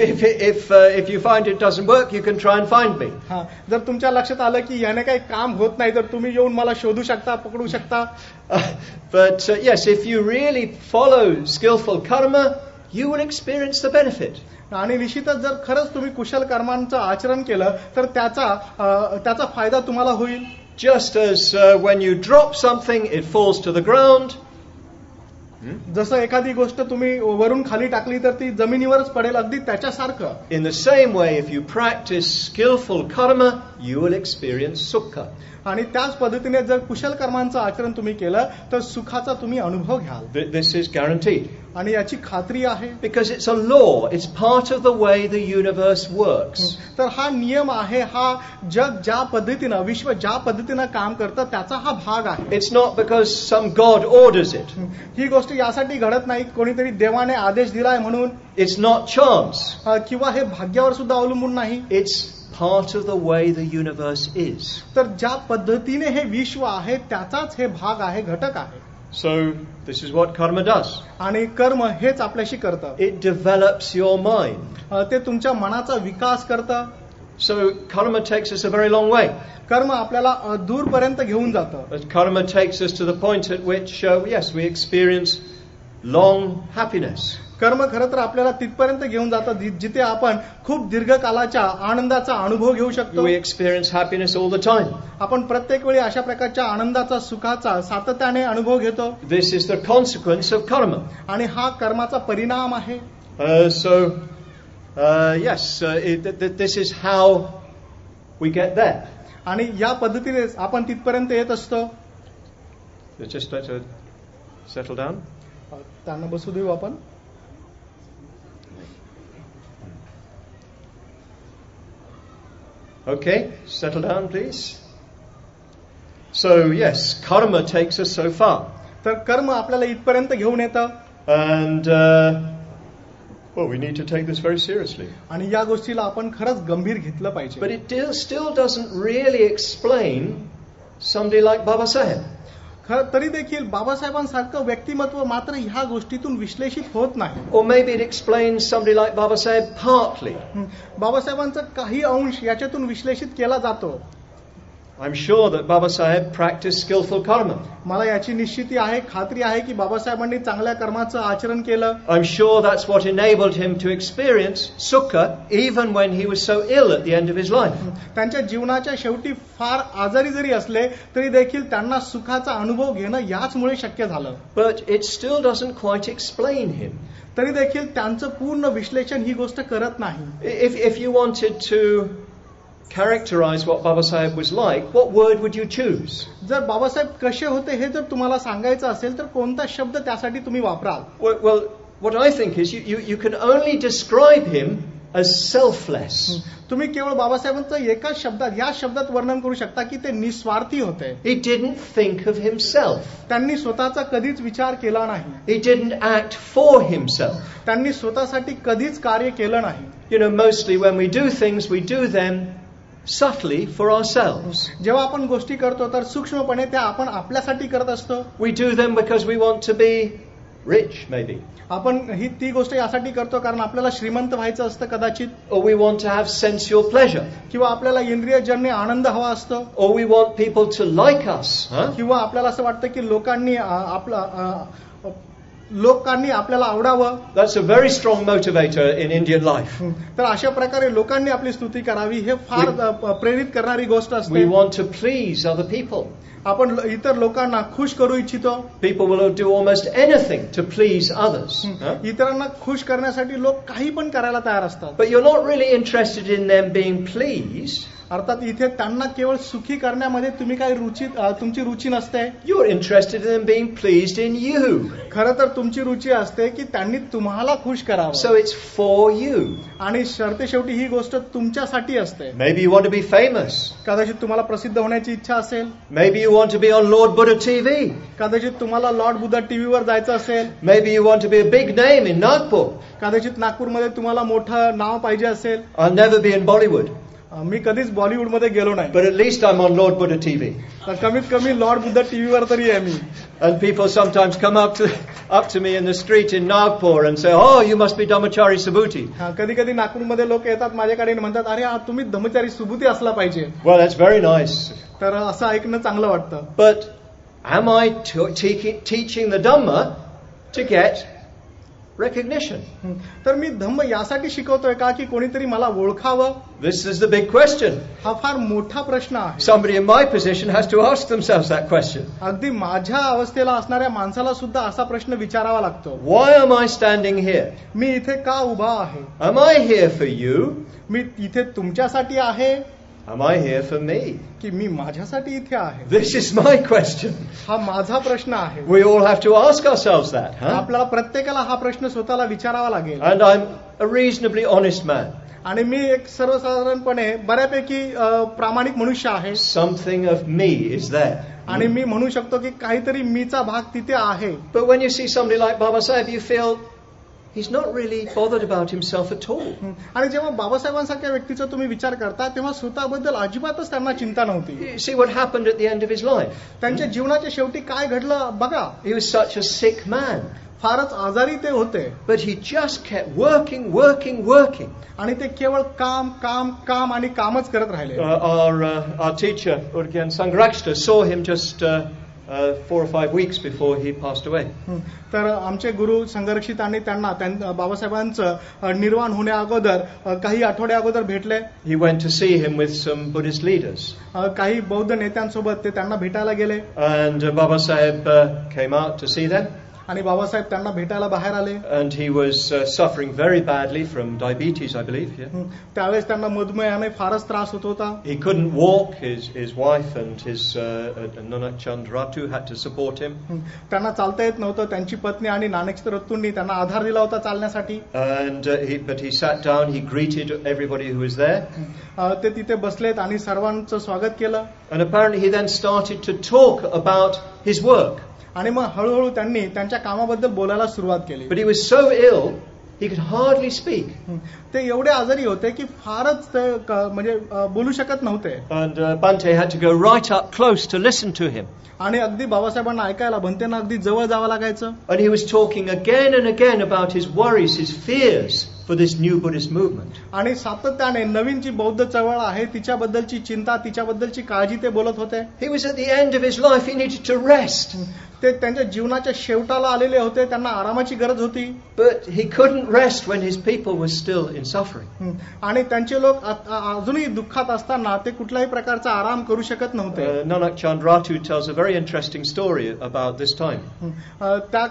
If you find it doesn't work, you can try and find me. जर तुमच्या लक्षात आलं की याने काही काम होत नाही तर तुम्ही येऊन मला शोधू शकता, पकडू शकता. But yes, if you really follow skillful karma, you will experience the benefit. आणि निश्चितच जर खरंच तुम्ही कुशल कर्मांचं आचरण केलं तर त्याचा फायदा तुम्हाला होईल. Just as when you drop something, it falls to the ground. जसं एखादी गोष्ट तुम्ही वरून खाली टाकली तर ती जमिनीवरच पडेल, अगदी त्याच्यासारखं. In the same way, if you practice skillful karma, you will experience sukha. आणि त्याच पद्धतीने जर कुशल कर्मांचं आचरण तुम्ही केलं तर सुखाचा तुम्ही अनुभव घ्याल. This is guaranteed. आणि याची खात्री आहे. Because it's a law. It's part of the way the universe works. तर हा नियम आहे, हा जग ज्या पद्धतीनं, विश्व ज्या पद्धतीनं काम करतं त्याचा हा भाग आहे. It's not because some God orders it. ही गोष्ट यासाठी घडत नाही कोणीतरी देवाने आदेश दिलाय म्हणून, It's not chance. किंवा हे भाग्यावर सुद्धा अवलंबून नाही. It's part of the way the universe is. तर ज्या पद्धतीने हे विश्व आहे त्याचाच हे भाग आहे, घटक आहे. So this is what karma does. आणि कर्म हेच आपल्याशी करतं. It develops your mind. ते तुमच्या मनाचा विकास करतं. So karma takes us a very long way. कर्म आपल्याला दूरपर्यंत घेऊन जातं. But karma takes us to the point at which, yes, we experience long happiness. कर्म खरं तर आपल्याला तिथपर्यंत घेऊन जातं जिथे आपण खूप दीर्घकालाच्या आनंदाचा अनुभव घेऊ शकतो. We experience happiness all the time. आपण प्रत्येक वेळी अशा प्रकारच्या आनंदाचा, सुखाचा सातत्याने अनुभव घेतो. This is the consequence of karma. आणि हा कर्माचा परिणाम आहे. This is how we get there. आणि या पद्धतीने आपण तिथपर्यंत येत असतो. Just let her settle down. त्यांना बसू देऊ आपण. Okay, settle down, please. So, yes, karma takes us so far. तर कर्म आपल्याला इथपर्यंत घेऊन येतं. And, we need to take this very seriously. आणि या गोष्टीला आपण खरंच गंभीर घेतलं पाहिजे. But it still doesn't really explain somebody like Baba Saheb. तरी देखील बाबासाहेबांसारखं व्यक्तिमत्व मात्र ह्या गोष्टीतून विश्लेषित होत नाही. Or maybe it explains somebody like Baba Saheb partly. बाबासाहेबांचा काही अंश याच्यातून विश्लेषित केला जातो. I'm sure that Baba Saheb practiced skillful karma. मला याची निश्चिती आहे, खात्री आहे की बाबासाहेबांनी चांगल्या कर्माचं आचरण केलं. I'm sure that's what enabled him to experience sukha even when he was so ill at the end of his life. त्यांच्या जीवनाच्या शेवटी फार आजारी जरी असले तरी देखील त्यांना सुखाचा अनुभव घेणं याचमुळे शक्य झालं. But it still doesn't quite explain him. तरी देखील त्यांचं पूर्ण विश्लेषण ही गोष्ट करत नाही. If you wanted to characterize what Baba Saheb was like, what word would you choose? जर बाबासाहेब कसे होते हे जर तुम्हाला सांगायचं असेल तर कोणता शब्द त्यासाठी तुम्ही वापराल? Well, what I think is you can only describe him as selfless. तुम्ही केवळ बाबासाहेबांचं एकाच शब्दात, या शब्दात वर्णन करू शकता की ते निस्वार्थी होते. He didn't think of himself. त्यांनी स्वतःचा कधीच विचार केला नाही. He didn't act for himself. त्यांनी स्वतःसाठी कधीच कार्य केलं नाही. You know, mostly when we do things, we do them subtly for ourselves. जेव्हा आपण गोष्टी करतो तर सूक्ष्मपणे त्या आपण आपल्यासाठी करत असतो. We do them because we want to be rich, maybe. आपण ती गोष्ट यासाठी करतो कारण आपल्याला श्रीमंत व्हायचं असतं कदाचित. Or we want to have sensual pleasure. किंवा आपल्याला इंद्रियजन्य आनंद हवा असतो. Or we want people to like us. किंवा आपल्याला असं वाटतं की लोकांनी आपल्याला आवडावं. That's a very strong motivator in Indian life. तर अशा प्रकारे लोकांनी आपली स्तुती करावी हे फार प्रेरित करणारी गोष्ट असते. We want to please other people. आपण इतर लोकांना खुश करू इच्छितो. People will do almost anything to please others. इतरांना खुश करण्यासाठी लोक काही पण करायला तयार असतात. But you're not really interested in them being pleased. अर्थात इथे त्यांना केवळ सुखी करण्यामध्ये तुमची रुची नसते. You're interested in them being pleased in you. खरं तर तुमची रुची असते की त्यांनी तुम्हाला खुश करावं. So it's for you. आणि शेवटी ही गोष्ट तुमच्यासाठी असते. Maybe you want to be famous. कदाचित तुम्हाला प्रसिद्ध होण्याची इच्छा असेल. Maybe you want to be on Lord Buddha TV. कदाचित तुम्हाला लॉर्ड बुद्धा टीव्हीवर जायचं असेल. Maybe you want to be a big name in Nagpur. कदाचित नागपूरमध्ये तुम्हाला मोठं नाव पाहिजे असेल. I'll never be in Bollywood. मी कधीच बॉलिवूडमध्ये गेलो नाही. But at least I'm on Lord Buddha TV. तर कमीत कमी लॉर्ड बुद्धा टीव्हीवर तरी आहे मी. And people sometimes come up to me in the street in Nagpur and say, "Oh, you must be Dhammachari Subhuti." कधी कधी नागपूरमध्ये लोक येतात माझ्याकडे म्हणतात, अरे तुम्ही धम्मचारी सुबुती असला पाहिजे. Well, that's very nice. तर असं ऐकणं चांगलं वाटतं. But am I teaching the Dhamma to get recognition? तर मी धम्म यासाठी शिकवतोय का की कोणीतरी मला ओळखावं? This is the big question. हा फार मोठा प्रश्न आहे. Somebody in my position has to ask themselves that question. अगदी माझ्या अवस्थेला असणाऱ्या माणसाला सुद्धा असा प्रश्न विचारावा लागतो. Why am I standing here? मी इथे का उभा आहे? Am I here for you? मी इथे तुमच्यासाठी आहे? Am I here for me? की मी माझ्यासाठी इथे आहे? This is my question. हा माझा प्रश्न आहे. We all have to ask ourselves that. आपल्याला प्रत्येकाला हा प्रश्न स्वतःला विचारावा लागेल. And I'm a reasonably honest man. आणि मी एक सर्वसाधारणपणे बऱ्यापैकी प्रामाणिक मनुष्य आहे. Something of me is there. आणि मी म्हणू शकतो की काहीतरी मीचा भाग तिथे आहे. But when you see somebody like Baba Sahib, you feel he's not really bothered about himself at all. आणि जेव्हा बाबासाहेबांसारख्या व्यक्तीचा तुम्ही विचार करता तेव्हा स्वतःबद्दल अजिबातच त्यांना चिंता नव्हती. You see what happened at the end of his life. त्यांच्या जीवनाच्या शेवटी काय घडलं बघा. He was such a sick man. फारच आजारी ते होते. But he just kept working. आणि ते केवळ काम आणि कामच करत राहिले. Our teacher, Urgyan Sangrakshta, saw him just 4 or 5 weeks before he passed away. तर आमचे गुरु संघरक्षितांनी त्यांना बाबासाहेबांचं निर्वाण होण्या अगोदर काही आठवड्या अगोदर भेटले. He went to see him with some Buddhist leaders. काही बौद्ध नेत्यांसोबत ते त्यांना भेटायला गेले. And Baba Sahib came out to see them. आणि बाबासाहेब त्यांना भेटायला बाहेर आले. And he was suffering very badly from diabetes, I believe. Yeah. त्यावेळेस त्यांना मधुमेहाने फारच त्रास होत होता. He couldn't walk. His wife and his Nanak Chand Ratu had to support him. त्यांना चालता येत नव्हतं. त्यांची पत्नी आणि नानक रत्तूंनी त्यांना आधार दिला होता चालण्यासाठी. And but he sat down. He greeted everybody who was there. ते तिथे बसलेत आणि सर्वांचं स्वागत केलं. And apparently he then started to talk about his work. आणि मग हळूहळू त्यांनी त्यांच्या कामाबद्दल बोलायला सुरुवात केली. But he was so ill, he could hardly speak. ते एवढे आजारी होते की फारच ते म्हणजे बोलू शकत नव्हते. And Bhante had to go right up close to listen to him. आणि अगदी बाबासाहेबांना ऐकायला भंतेंना अगदी जवळ जावं लागायचं. And he was talking again and again about his worries, his fears for this new Buddhist movement. आणि सातत्याने नवीन जी बौद्ध चळवळ आहे तिच्याबद्दलची चिंता, तिच्याबद्दलची काळजी ते बोलत होते. He was at the end of his life. He needed to rest. ते त्यांच्या जीवनाच्या शेवटाला आलेले होते. त्यांना आरामाची गरज होती. But he couldn't rest when his people were still in suffering. आणि त्यांचे लोक अजूनही दुःखात असताना ते कुठल्याही प्रकारचा आराम करू शकत नव्हते. Nanak Chand Ratu tells a very interesting story about this time. त्या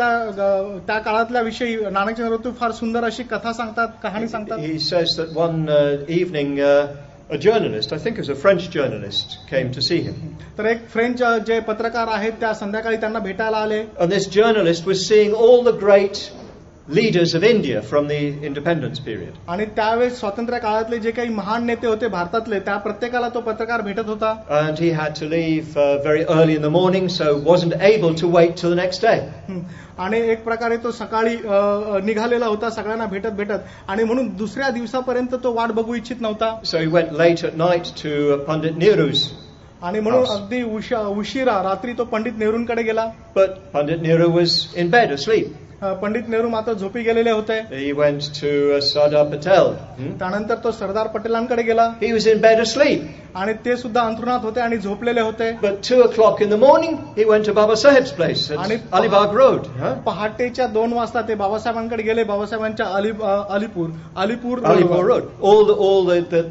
काळातल्या विषयी नानकचंद रतू फार सुंदर अशी कथा सांगतात, कहाणी सांगतात. He says that one evening a journalist, I think it was a French journalist, came to see him. तर एक फ्रेंच जे पत्रकार आहेत त्या संध्याकाळी त्यांना भेटायला आले. And this journalist was seeing all the great leaders of India from the independence period. आणि त्यावेळेस स्वातंत्र्य काळातले जे काही महान नेते होते भारतातले त्या प्रत्येकाला तो पत्रकार भेटत होता. And he had to leave very early in the morning, so wasn't able to wait till the next day. आणि एक प्रकारे तो सकाळी निघालेला होता सगळ्यांना भेटत आणि म्हणून दुसऱ्या दिवसापर्यंत तो वाट बघू इच्छित नव्हता. So he went late at night to Pandit Nehru's. आणि म्हणून अगदी उशिरा रात्री तो पंडित नेहरूंकडे गेला. But Pandit Nehru was in bed asleep. Pandit Nehru मात्र झोपी गेलेले होते. He went to Sardar Patel. त्यानंतर तो सरदार पटेलांकडे गेला. He was in bed asleep. आणि ते सुद्धा अंथरुणात होते आणि झोपलेले होते. But 2 o'clock in the morning, he went to Baba Sahib's place at Alibag Road. पहाटेच्या 2 वाजता ते बाबासाहेबांकडे गेले. बाबासाहेबांच्या Alipur Road. All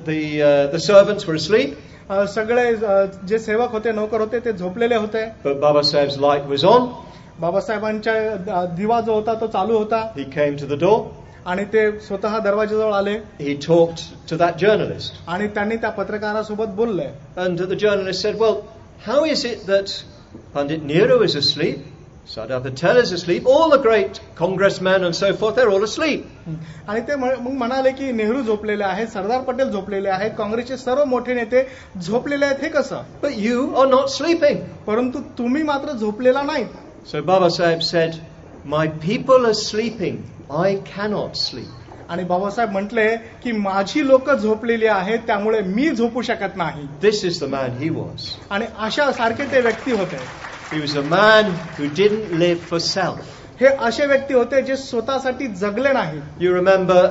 the servants were asleep. सगळे जे सेवक होते नौकर होते ते झोपलेले होते. But Baba Sahib's light was on. बाबासाहेबांच्या दिवा जो होता तो चालू होता. He came to the door. आणि ते स्वतः दरवाजाजवळ आले. He talked to that journalist. आणि त्यांनी त्या पत्रकारासोबत बोलले. And the journalist said, well, how is it that Pandit Nehru is asleep, Sardar Patel is asleep, all the great congressmen and so forth, they're all asleep. आणि ते मग म्हणाले की नेहरू झोपलेले आहेत, सरदार पटेल झोपलेले आहेत, काँग्रेसचे सर्व मोठे नेते झोपलेले आहेत. हे कसं? But you are not sleeping. परंतु तुम्ही मात्र झोपलेला नाहीत. So Baba Sahib said, my people are sleeping, I cannot sleep. आणि बाबासाहेब म्हटले की माझी लोक झोपलेली आहेत त्यामुळे मी झोपू शकत नाही. This is the man he was. आणि अशा सारखे ते व्यक्ती होते. He was a man who didn't live for self. हे असे व्यक्ती होते जे स्वतःसाठी जगले नाही. You remember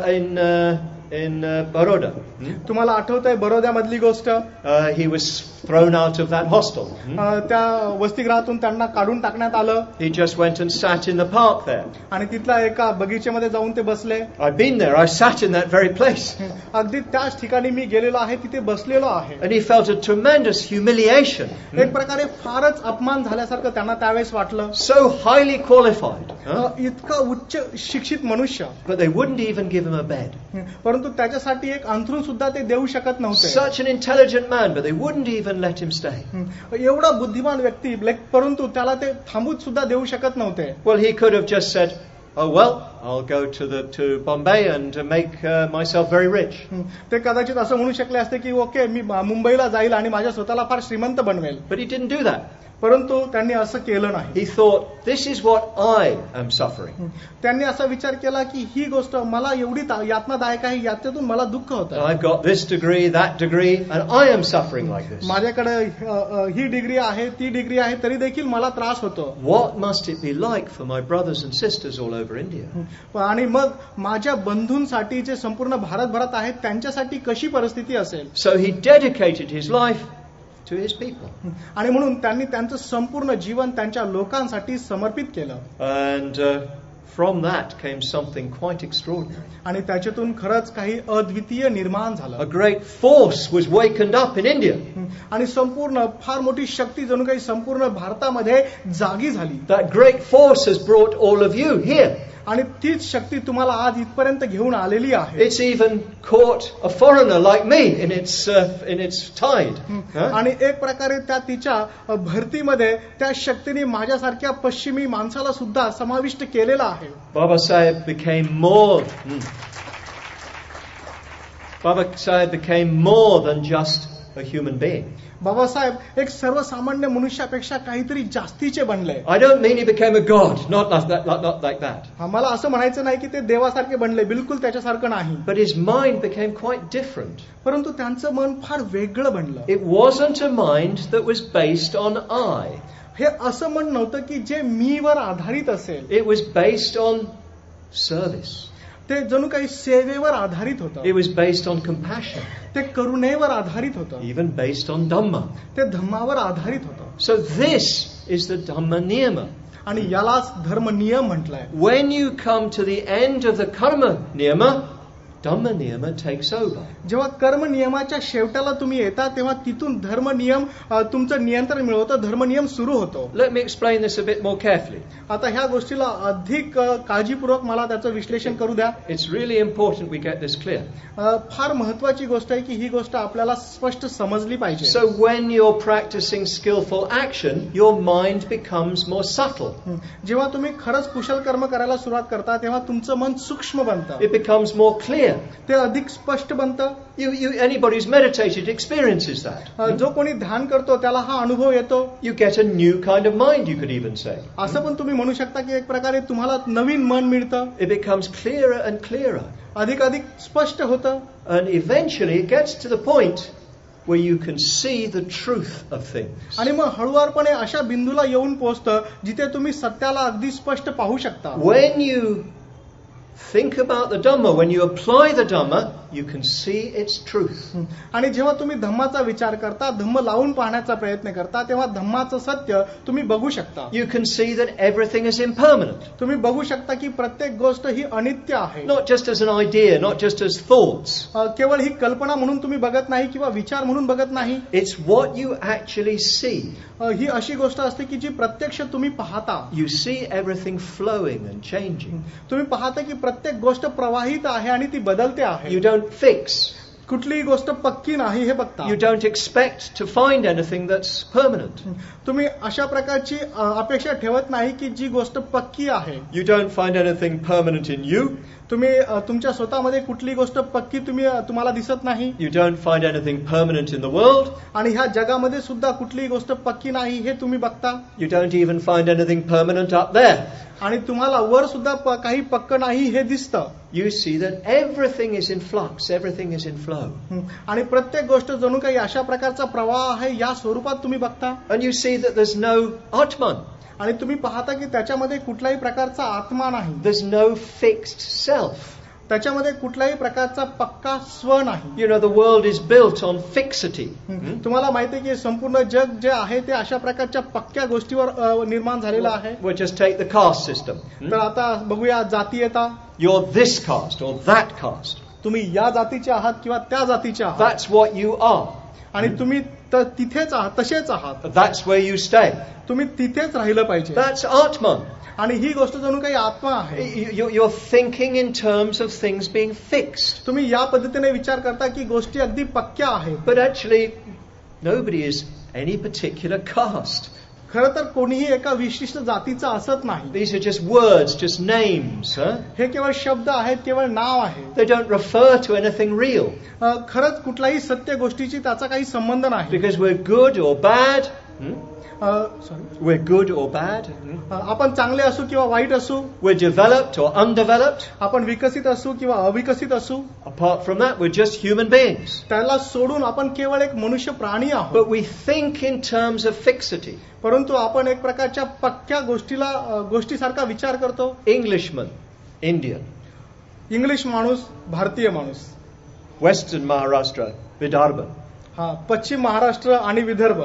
in Baroda. तुम्हाला आठवतंय बरोद्यामधली गोष्ट? He was thrown out of that hostel. त्या वसतिगृहातून त्यांना काढून टाकण्यात आलं. He just went and sat in the park there. आणि तिथला एका बगीचेमध्ये जाऊन ते बसले. I've been there. I sat in that very place. अगदी त्याच ठिकाणी मी गेलेलो आहे, तिथे बसलेलो आहे. And he felt a tremendous humiliation. एक प्रकारे फारच अपमान झाल्यासारखं त्यांना त्यावेळेस वाटलं. So highly qualified. इतका उच्च शिक्षित मनुष्य. But they wouldn't even give him a bed. परंतु त्याच्यासाठी एक अंथरूण सुद्धा ते देऊ शकत नव्हते. Such an intelligent man, but they wouldn't even let him stay. एवढा बुद्धिमान व्यक्ती परंतु त्याला ते थांबूत सुद्धा देऊ शकत नव्हते. Well, he could have just said, oh well, I'll go to Bombay and make myself very rich. ते कदाचित असं म्हणू शकले असते की ओके मी मुंबईला जाईल आणि माझ्या स्वतःला फार श्रीमंत बनवेल. But he didn't do that. परंतु त्यांनी असं केलं नाही. He thought, this is what I am suffering. त्यांनी असा विचार केला की ही गोष्ट मला एवढी यातनादायक आहे, यातून मला दुःख होतं. I've got this degree, that degree, and I am suffering like this. माझ्याकडे ही डिग्री आहे, ती डिग्री आहे, तरी देखील मला त्रास होतो. What must it be like for my brothers and sisters all over India? आणि मग माझ्या बंधूंसाठी जे संपूर्ण भारतभरात आहेत त्यांच्यासाठी कशी परिस्थिती असेल. So he dedicated his life to his people. आणि म्हणून त्यांनी त्यांचं संपूर्ण जीवन त्यांच्या लोकांसाठी समर्पित केलं. And from that came something quite extraordinary. आणि त्याच्यातून खरंच काही अद्वितीय निर्माण झालं. A great force was wakened up in India. आणि संपूर्ण फार मोठी शक्ती जणू काही संपूर्ण भारतामध्ये जागी झाली. That great force has brought all of you here. आणि तीच शक्ती तुम्हाला आज इथपर्यंत घेऊन आलेली आहे. It's even caught a foreigner like me in its tide. आणि एक प्रकारे त्या तिच्या भरतीमध्ये त्या शक्तीने माझ्यासारख्या पश्चिमी माणसाला सुद्धा समाविष्ट केलेला आहे. Baba Sahib became more than just a human being. Babasaheb एक सर्वसामान्य मनुष्यापेक्षा काहीतरी जास्तीचे बनले. I don't mean he became a god, not like that. मला असं म्हणायचं नाही की ते देवासारखे बनले, बिलकुल त्याच्यासारखं नाही. But his mind became quite different. परंतु त्यांचं मन फार वेगळं बनलं. It wasn't a mind that was based on I. हे असं मन नव्हतं की जे मीवर आधारित असेल. It was based on service. ते जणू काही सेवेवर आधारित होतं. It was based on compassion. ते करुणेवर आधारित होतं. Even based on Dhamma. ते धम्मावर आधारित होतं. So this is the Dhamma Niyama. आणि यालाच धर्म नियम म्हटलंय. When you come to the end of the Karma Niyama, Dhamma Niyama takes over. जेव्हा कर्म नियमाच्या शेवटाला तुम्ही येता तेव्हा तिथून धर्म नियम तुमचं नियंत्रण मिळवतं, धर्म नियम सुरू होतो. Let me explain this a bit more carefully. आता ह्या गोष्टीला अधिक काळजीपूर्वक मला त्याचं विश्लेषण करू द्या. It's really important we get this clear. फार महत्वाची गोष्ट आहे की ही गोष्ट आपल्याला स्पष्ट समजली पाहिजे. So when you're practicing skillful action, your mind becomes more subtle. जेव्हा तुम्ही खरंच कुशल कर्म करायला सुरुवात करता तेव्हा तुमचं मन सूक्ष्म बनतं. It becomes more clear. ते अधिक स्पष्ट बनतं. Anybody who's meditated experiences that. जो कोणी ध्यान करतो त्याला हा अनुभव येतो. You get a new kind of mind, you could even say. असं पण तुम्ही म्हणू शकता की एक प्रकारे तुम्हाला नवीन मन मिळतं. It becomes clearer and clearer. अधिक स्पष्ट होतं. And eventually it gets to the point where you can see the truth of things. आणि मग हळूवारपणे अशा बिंदूला येऊन पोहोचतं जिथे तुम्ही सत्याला अगदी स्पष्ट पाहू शकता. When you think about the Dhamma, when you apply the Dhamma, you can see its truth. आणि जेव्हा तुम्ही धम्माचा विचार करता, धम्म लावून पाहण्याचा प्रयत्न करता, तेव्हा धम्माचं सत्य तुम्ही बघू शकता. You can see that everything is impermanent. तुम्ही बघू शकता की प्रत्येक गोष्ट ही अनित्य आहे. Not just as an idea, not just as thoughts. केवळ ही कल्पना म्हणून तुम्ही बघत नाही किंवा विचार म्हणून बघत नाही. It's what you actually see. ही अशी गोष्ट असते की जी प्रत्यक्ष तुम्ही पाहता. You see everything flowing and changing. तुम्ही पाहता की प्रत्येक गोष्ट प्रवाहित आहे आणि ती बदलते आहे. You don't fix. कुठलीही गोष्ट पक्की नाही हे बघता. You don't expect to find anything that's permanent. तुम्ही अशा प्रकारची अपेक्षा ठेवत नाही की जी गोष्ट पक्की आहे. You don't find anything permanent in you. तुम्ही तुमच्या स्वतःमध्ये कुठली गोष्ट पक्की तुम्हाला दिसत नाही. You don't find anything permanent in the world. आणि ह्या जगामध्ये सुद्धा कुठलीही गोष्ट पक्की नाही हे तुम्ही बघता. You don't even find anything permanent up there. आणि तुम्हाला वर सुद्धा काही पक्क नाही हे दिसतं. You see that everything is in flux, everything is in flow. आणि प्रत्येक गोष्ट जणू काही अशा प्रकारचा प्रवाह आहे या स्वरूपात तुम्ही बघता. And you see that there's no Atman. आणि तुम्ही पाहता की त्याच्यामध्ये कुठल्याही प्रकारचा आत्मा नाही. There's no fixed self. त्याच्यामध्ये कुठल्याही प्रकारचा पक्का स्व नाही. You know, the world is built on fixity. तुम्हाला माहिती आहे की संपूर्ण जग जे आहे ते अशा प्रकारच्या पक्क्या गोष्टीवर निर्माण झालेलं आहे. We'll just take the caste system. तर आता बघूया जातीयता. You're this caste or that caste. तुम्ही या जातीचे आहात किंवा त्या जातीचे आहात. That's what you are. आणि तुम्ही तिथेच आहात, तसेच आहात. That's where you stay. तुम्ही तिथेच राहिलं पाहिजे. That's Atman. आणि ही गोष्ट जणू काही आत्मा आहे. You're thinking in terms of things being fixed. तुम्ही या पद्धतीने विचार करता की गोष्टी अगदी पक्क्या आहेत. But actually, nobody is any particular caste. खरं तर कोणीही एका विशिष्ट जातीचा असत नाही. These are just words, just names. हे केवळ शब्द आहेत, केवळ नाव आहे. They don't refer to anything real. खरंच कुठल्याही सत्य गोष्टीची त्याचा काही संबंध नाही. Because we're good or bad. We're good or bad. आपण चांगले असू किंवा वाईट असू, We're developed or undeveloped. आपण विकसित असू किंवा अविकसित असू, Apart from that, we're just human beings. त्याला सोडून आपण केवळ एक मनुष्य प्राणी आहोत. But we think in terms of fixity. परंतु आपण एक प्रकारच्या पक्क्या गोष्टीसारखा विचार करतो. Englishman, Indian. इंग्लिश माणूस, भारतीय माणूस. Western Maharashtra, Vidarbha. पश्चिम महाराष्ट्र आणि Vidarbha.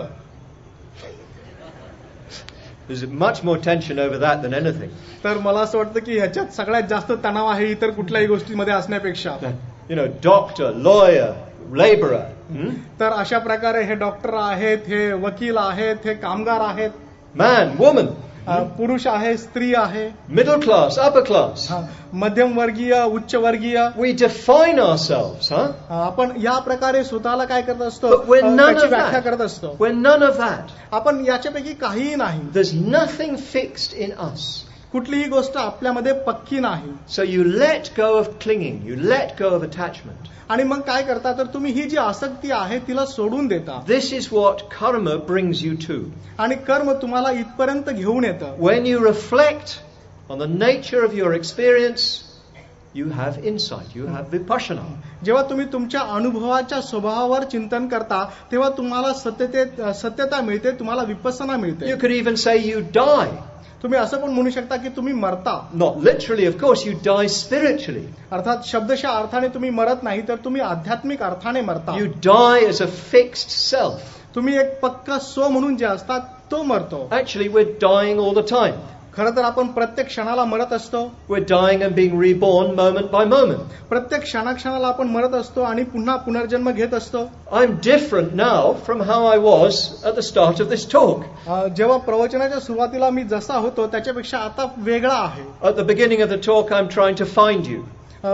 There's much more tension over that than anything. तर मला असं वाटतं की ह्याच्यात सगळ्यात जास्त तणाव आहे इतर कुठल्याही गोष्टीमध्ये असण्यापेक्षा. Doctor, lawyer, laborer. तर अशा प्रकारे हे डॉक्टर आहेत, हे वकील आहेत, हे कामगार आहेत. Man, woman. पुरुष आहे, स्त्री आहे. Middle class, upper class. मध्यमवर्गीय, उच्चवर्गीय. We define ourselves, आपण या प्रकारे स्वतःला काय करत असतो, त्याची व्याख्या करत असतो. We're none of that. आपण याच्यापैकी काहीही नाही. There's nothing fixed in us. कुठलीही गोष्ट आपल्यामध्ये पक्की नाही. So you let go of clinging, you let go of attachment. आणि मग काय करता, तर तुम्ही ही जी आसक्ती आहे तिला सोडून देता. This is what karma brings you to. आणि कर्म तुम्हाला इथपर्यंत घेऊन येतं. When you reflect on the nature of your experience, you have insight, you have vipassana. जेव्हा तुम्ही तुमच्या अनुभवाच्या स्वभावावर चिंतन करता तेव्हा तुम्हाला सत्यता मिळते, तुम्हाला विपස්සना मिळते. You could even say you die. तुम्ही असं पण म्हणू शकता की तुम्ही मरता. Not literally, of course, you die spiritually. अर्थात शब्दशः अर्थाने तुम्ही मरत नाही, तर तुम्ही आध्यात्मिक अर्थाने मरता. You die as a fixed self. तुम्ही एक पक्का स्व म्हणून जे असतात तो मरतो. Actually, we're dying all the time. खरं तर आपण प्रत्येक क्षणाला मरत असतो. We're dying and being reborn moment by moment. प्रत्येक क्षणाक्षणाला आपण मरत असतो आणि पुन्हा पुनर्जन्म घेत असतो. I'm different now from how I was at the start of this talk. जेव्हा प्रवचनाच्या सुरुवातीला मी जसा होतो त्याच्यापेक्षा आता वेगळा आहे. At the beginning of the talk, I'm trying to find you.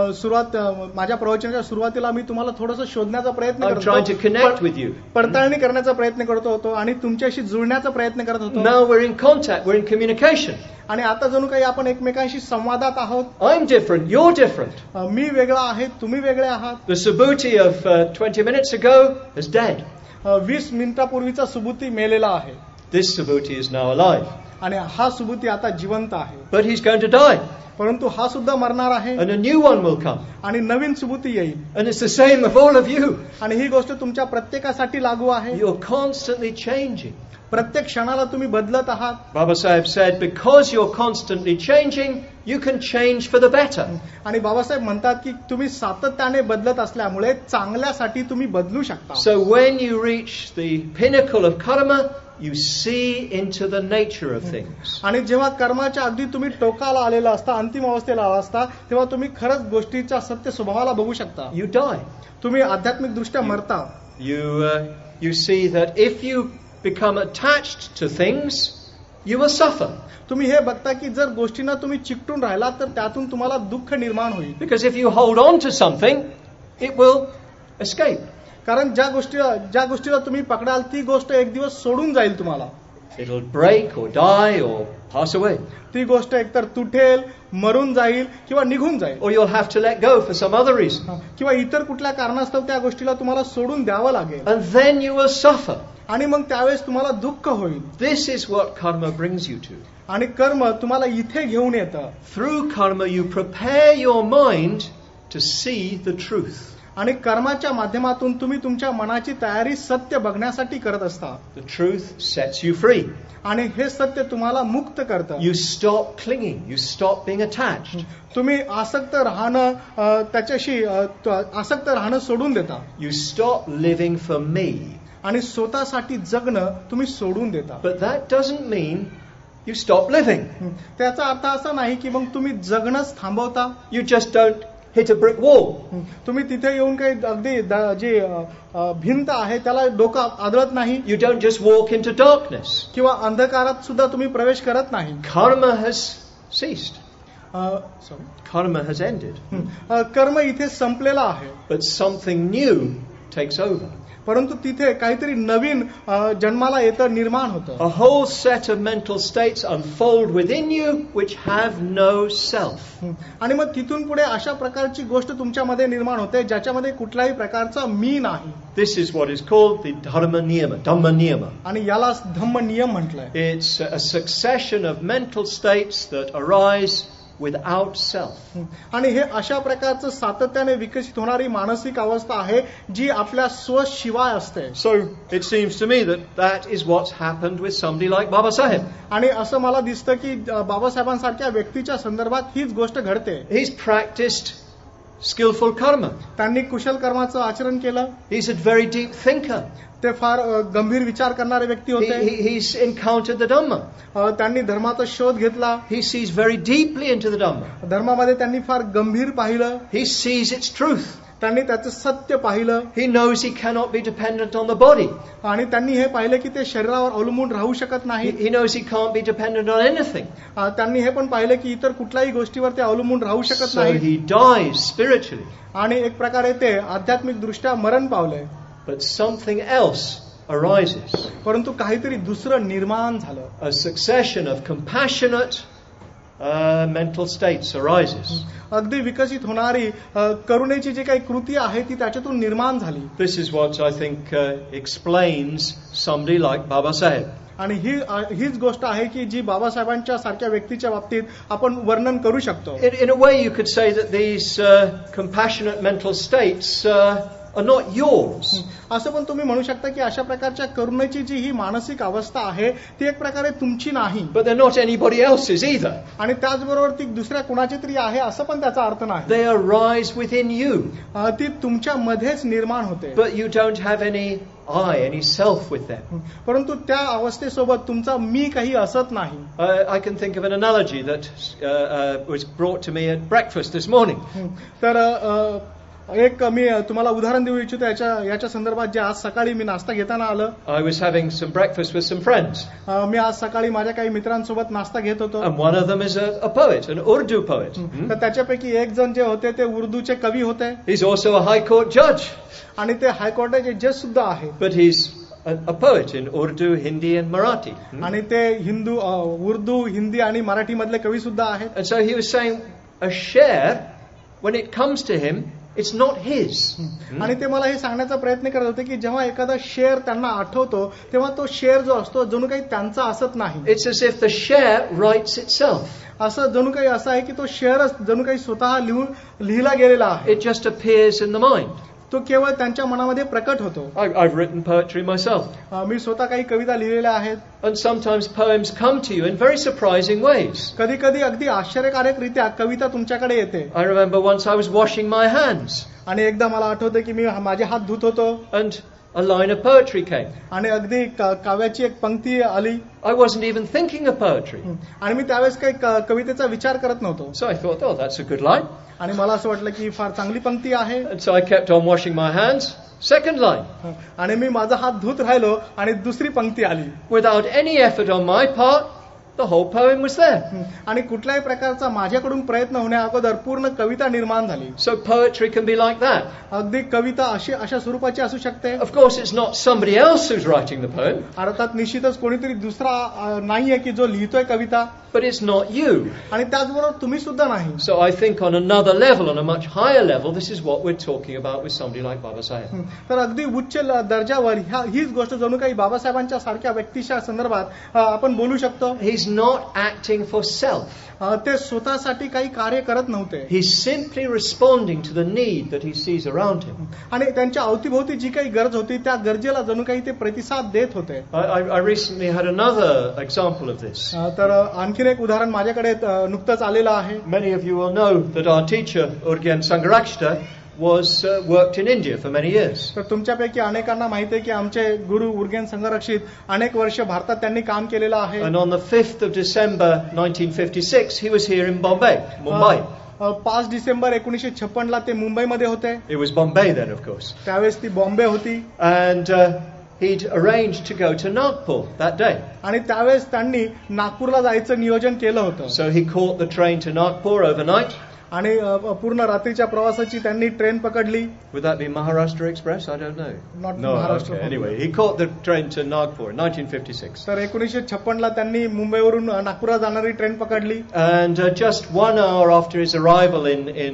माझ्या प्रवचनाच्या सुरुवातीला मी तुम्हाला थोडंसं शोधण्याचा प्रयत्न I'm trying to connect with you. पडताळणी करण्याचा प्रयत्न करत होतो आणि तुमच्याशी जुळण्याचा प्रयत्न करत होतो. Now we're in contact, we're in communication. आणि आता जणू काही आपण एकमेकांशी संवादात आहोत. I'm different, you're different. मी वेगळा आहे, तुम्ही वेगळे आहात. The Subhuti of 20 minutes ago is dead. 20 मिनिटापूर्वीचा Subhuti मेलेला आहे. This Subhuti is now alive. आणि हा सुबुती आता जिवंत आहे. But he's going to die. परंतु हा सुद्धा मरणार आहे. And a new one will come. आणि नवीन सुबुती येईल. And it's the same of all of you. आणि ही गोष्ट तुमच्या प्रत्येकासाठी लागू आहे. You're constantly changing. प्रत्येक क्षणाला तुम्ही बदलत आहात. Baba Sahib said, because you're constantly changing, you can change for the better. आणि बाबासाहेब म्हणतात की तुम्ही सातत्याने बदलत असल्यामुळे चांगल्यासाठी तुम्ही बदलू शकता. So when you reach the pinnacle of karma, you see into the nature of things. आणि जेव्हा कर्माच्या अगदी तुम्ही टोकाला आलेला असता, अंतिम अवस्थेला आला असता, तेव्हा तुम्ही खरंच गोष्टीच्या सत्य स्वभावाला बघू शकता. You die. तुम्ही आध्यात्मिक दृष्ट्या मरता. You see that if you become attached to things, you will suffer. तुम्ही हे बघता की जर गोष्टींना तुम्ही चिकटून राहिला तर त्यातून तुम्हाला दुःख निर्माण होईल. Because if you hold on to something, it will escape. कारण ज्या गोष्टीला तुम्ही पकडाल ती गोष्ट एक दिवस सोडून जाईल तुम्हाला. It'll break or die or pass away. ती गोष्ट एकतर तुटेल, मरून जाईल किंवा निघून जाईल. Or you'll have to let go for some other reason. किंवा इतर कुठल्या कारणास्तव त्या गोष्टीला तुम्हाला सोडून द्यावं लागेल. And then you will suffer. आणि मग त्यावेळेस तुम्हाला दुःख होईल. This is what karma brings you to. आणि कर्म तुम्हाला इथे घेऊन येतं. Through karma you prepare your mind to see the truth. आणि कर्माच्या माध्यमातून तुम्ही तुमच्या मनाची तयारी सत्य बघण्यासाठी करत असता. The truth sets you free. आणि हे सत्य तुम्हाला मुक्त करतं. You stop clinging, you stop being attached. तुम्ही आसक्त राहणं सोडून देता. You stop living for me. आणि स्वतःसाठी जगणं तुम्ही सोडून देता. But that doesn't mean you stop living. त्याचा अर्थ असा नाही की मग तुम्ही जगणंच थांबवता. You just don't hit a brick wall. तुम्ही तिथे येऊन काही अगदी जी भिंत आहे त्याला डोकं आदळत नाही. You don't just walk into darkness. किंवा अंधकारात सुद्धा तुम्ही प्रवेश करत नाही. Karma has ceased. Sorry. Karma has ended. कर्म इथे संपलेला आहे. But something new takes over. परंतु तिथे काहीतरी नवीन जन्माला येतं, निर्माण होतं. A whole set of mental states unfold within you which have no self. आणि मग तिथून पुढे अशा प्रकारची गोष्ट तुमच्यामध्ये निर्माण होते ज्याच्यामध्ये कुठल्याही प्रकारचा मी नाही. This is what is called the Dhamma Niyama. आणि याला धम्म नियम म्हटलंय. It's a succession of mental states that arise without self. आणि हे अशा प्रकारचं सातत्याने विकसित होणारी मानसिक अवस्था आहे जी आपल्या स्वशिवाय असते. So it seems to me that is what's happened with somebody like Baba Saheb. आणि असं मला दिसतं की बाबासाहेबांसारख्या व्यक्तीच्या संदर्भात हीच गोष्ट घडते. He's practiced skillful karma. त्यांनी कुशल कर्माचं आचरण केलं. He's a very deep thinker. ते फार गंभीर विचार करणारे व्यक्ती होते. He's encountered the Dhamma. त्यांनी धर्माचा शोध घेतला. He sees very deeply into the Dhamma. धर्मामध्ये त्यांनी फार गंभीर पाहिलं. He sees its truth. त्यांनी त्याचं सत्य पाहिलं. He knows he cannot be dependent on the body. आणि त्यांनी हे पाहिलं की ते शरीरावर अवलंबून राहू शकत नाही. He knows he can't be dependent on anything. त्यांनी हे पण पाहिलं की इतर कुठल्याही गोष्टीवर ते अवलंबून राहू शकत So नाही. he dies spiritually. आणि एक प्रकारे ते आध्यात्मिक दृष्ट्या मरण पावले. But something else arises. परंतु काहीतरी दुसरं निर्माण झालं. A succession of compassionate mental states arises. अगदी विकसित होणारी करुणेची जी काही कृती आहे ती त्याच्यातून निर्माण झाली. This is what I think explains somebody like Baba Saheb. आणि हीच गोष्ट आहे की जी बाबासाहेबांच्या सारख्या व्यक्तीच्या बाबतीत आपण वर्णन करू शकतो. In a way you could say that these compassionate mental states are not yours. असं पण तुम्ही म्हणू शकता की अशा प्रकारच्या करुणेची जी ही मानसिक अवस्था आहे ती एक प्रकारे तुमची नाही. But they're not anybody else's either. आणि त्याचबरोबर ती दुसऱ्या कुणाची तरी आहे असं पण त्याचा अर्थ नाही. They arise within you. ती तुमच्या मध्येच निर्माण होते. But you don't have any I, any self with them. परंतु त्या अवस्थेसोबत तुमचा मी काही असत नाही. I can think of an analogy that was brought to me at breakfast this morning. तर एक मी तुम्हाला उदाहरण देऊ इच्छितो याच्या संदर्भात जे आज सकाळी मी नाश्ता घेताना आलं. I was having some breakfast with some friends. मी आज सकाळी माझ्या काही मित्रांसोबत नाश्ता घेत होतो. And one of them is a poet, an Urdu poet. तर त्याच्यापैकी एक जण जे होते ते उर्दूचे कवी होते. He's also a high court judge. आणि ते हायकोर्टाचे जज सुद्धा आहेत. But he's a poet in Urdu, Hindi and Marathi. आणि ते उर्दू, हिंदी आणि मराठी मधले कवी सुद्धा आहेत. And so he was saying a share, when it comes to him, it's not his. आणि ते मला हे सांगण्याचा प्रयत्न करत होते की जेव्हा एखादा शेअर त्यांना आठवतो तेव्हा तो शेअर जो असतो जणू काही त्यांचा असत नाही. It's as if the share writes itself. असं जणू काही असं आहे की तो शेअरच जणू काही स्वतः लिहिला गेलेला आहे. It just appears in the mind. तो केवळ त्यांच्या मनामध्ये प्रकट होतो. I've written poetry myself. मी स्वतः काही कविता लिहिलेल्या आहेत. And sometimes poems come to you in very surprising ways. कधी कधी अगदी आश्चर्यकारकरित्या कविता तुमच्याकडे येते. I remember once I was washing my hands. आणि एकदा मला आठवतं की मी माझे हात धुत होतो. And a line of poetry came. आणि अगदी काव्याची एक पंक्ती आली. I wasn't even thinking of poetry. आणि मी त्यावेळेस काही कवितेचा विचार करत नव्हतो. So I thought, oh, that's a good line. आणि मला असं वाटलं की फार चांगली पंक्ती आहे. And so I kept on washing my hands. Second line. आणि मी माझा हात धुत राहिलो आणि दुसरी पंक्ती आली. Without any effort on my part, the whole poem was there. आणि कुठल्याही प्रकारचा माझ्याकडून प्रयत्न होण्या अगोदर पूर्ण कविता निर्माण झाली. So poetry can be like that. अगदी कविता अशा स्वरूपाची असू शकते. Of course, it's not somebody else who's writing the poem. अर्थात निश्चितच कोणीतरी दुसरा नाहीये की जो लिहितोय कविता. But it's not you. आणि त्याचबरोबर तुम्ही सुद्धा नाही. So I think on another level, on a much higher level, this is what we're talking about with somebody like Baba Saheb. तर अगदी उच्च दर्जावर हीच गोष्ट जणू काही बाबासाहेबांच्या सारख्या व्यक्तीच्या संदर्भात आपण बोलू शकतो. He's not acting for self. ते स्वतःसाठी काही कार्य करत नव्हते. He's simply responding to the need that he sees around him. आणि त्यांच्या अवतीभोवती जी काही गरज होती त्या गरजेला जणू काही ते प्रतिसाद देत होते. I recently had another example of this. तर आणखी एक उदाहरण माझ्याकडे नुकतंच आलेलं आहे. Many of you will know that our teacher Urgen Sangarakshita was worked in India for many years. तर तुमच्यापैकी अनेकांना माहिती आहे की आमचे गुरु उर्गेन संगरक्षित अनेक वर्ष भारतात त्यांनी काम केलेलं आहे. And on the 5th of December 1956 he was here in Bombay, Mumbai. 5 December 1956 ला ते मुंबईमध्ये होते. It was Bombay then, of course. त्यावेळेस ती बॉम्बे होती. And he'd arranged to go to Nagpur that day. आणि त्यावेळेस त्यांनी नागपूरला जायचं नियोजन केलं होतं. So he caught the train to Nagpur overnight. आणि पूर्ण रात्रीच्या प्रवासाची त्यांनी ट्रेन पकडली. Would that be Maharashtra Express? I don't know. Not No, Maharashtra. okay. Anyway, he caught the train to Nagpur in 1956. तर 1956 त्यांनी मुंबईवरून नागपूरला जाणारी ट्रेन पकडली. And just 1 hour after his arrival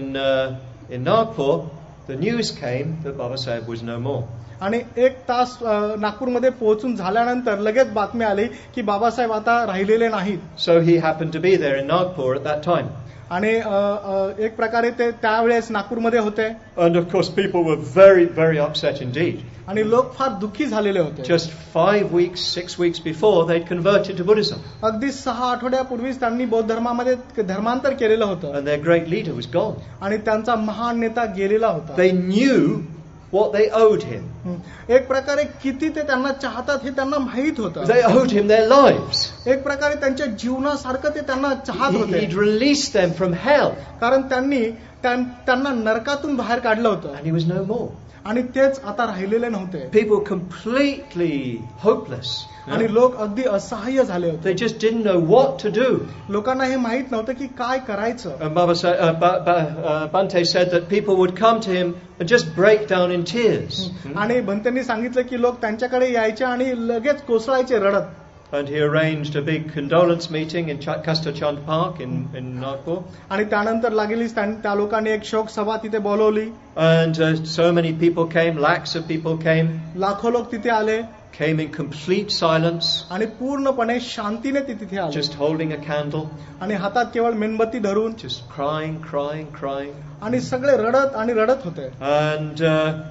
in Nagpur, the news came that Babasaheb was no more. आणि 1 तास नागपूरमध्ये पोहोचून झाल्यानंतर लगेच बातमी आली की बाबासाहेब आता राहिलेले नाहीत. So he happened to be there in Nagpur at that time. आणि एक प्रकारे ते त्यावेळेस नागपूरमध्ये होते. And of course people were very, very upset indeed. आणि लोक फार दुःखी झालेले होते. Just 5 weeks, 6 weeks before they'd converted to Buddhism. अगदी 6 आठवड्यापूर्वीच त्यांनी बौद्ध धर्मामध्ये धर्मांतर केलेलं होतं. And their great leader was gone. आणि त्यांचा महान नेता गेलेला होता. They knew what they owed him. एक प्रकारे किती ते त्यांना चाहतात हे त्यांना माहित होतं. They owed him their lives. एक प्रकारे त्यांच्या जीवनासारखं ते त्यांना चाहत होते. He'd released them from hell. कारण त्यांना नरकातून बाहेर काढलं होतं. And he was no more. आणि तेच आता राहिलेले नव्हते. People were completely hopeless. आणि लोक अगदी असहाय्य झाले होते. They just didn't know what to do. लोकांना हे माहित नव्हतं की काय करायचं. And Bhante said that people would come to him and just break down in tears. आणि भंतेंनी सांगितलं की लोक त्यांच्याकडे यायचे आणि लगेच कोसळायचे रडत. And he arranged a big condolence meeting in Kasturchand Park in Nagpur. आणि त्यानंतर लागलीच त्या लोकांनी एक शोक सभा तिथे बोलवली. And so many people came, lakhs of people came. लाखो लोक तिथे आले. Came in complete silence. आणि पूर्णपणे शांतीने ते तिथे आले. Just holding a candle. आणि हातात केवळ मेणबत्ती धरून. Just crying. आणि सगळे रडत आणि रडत होते. And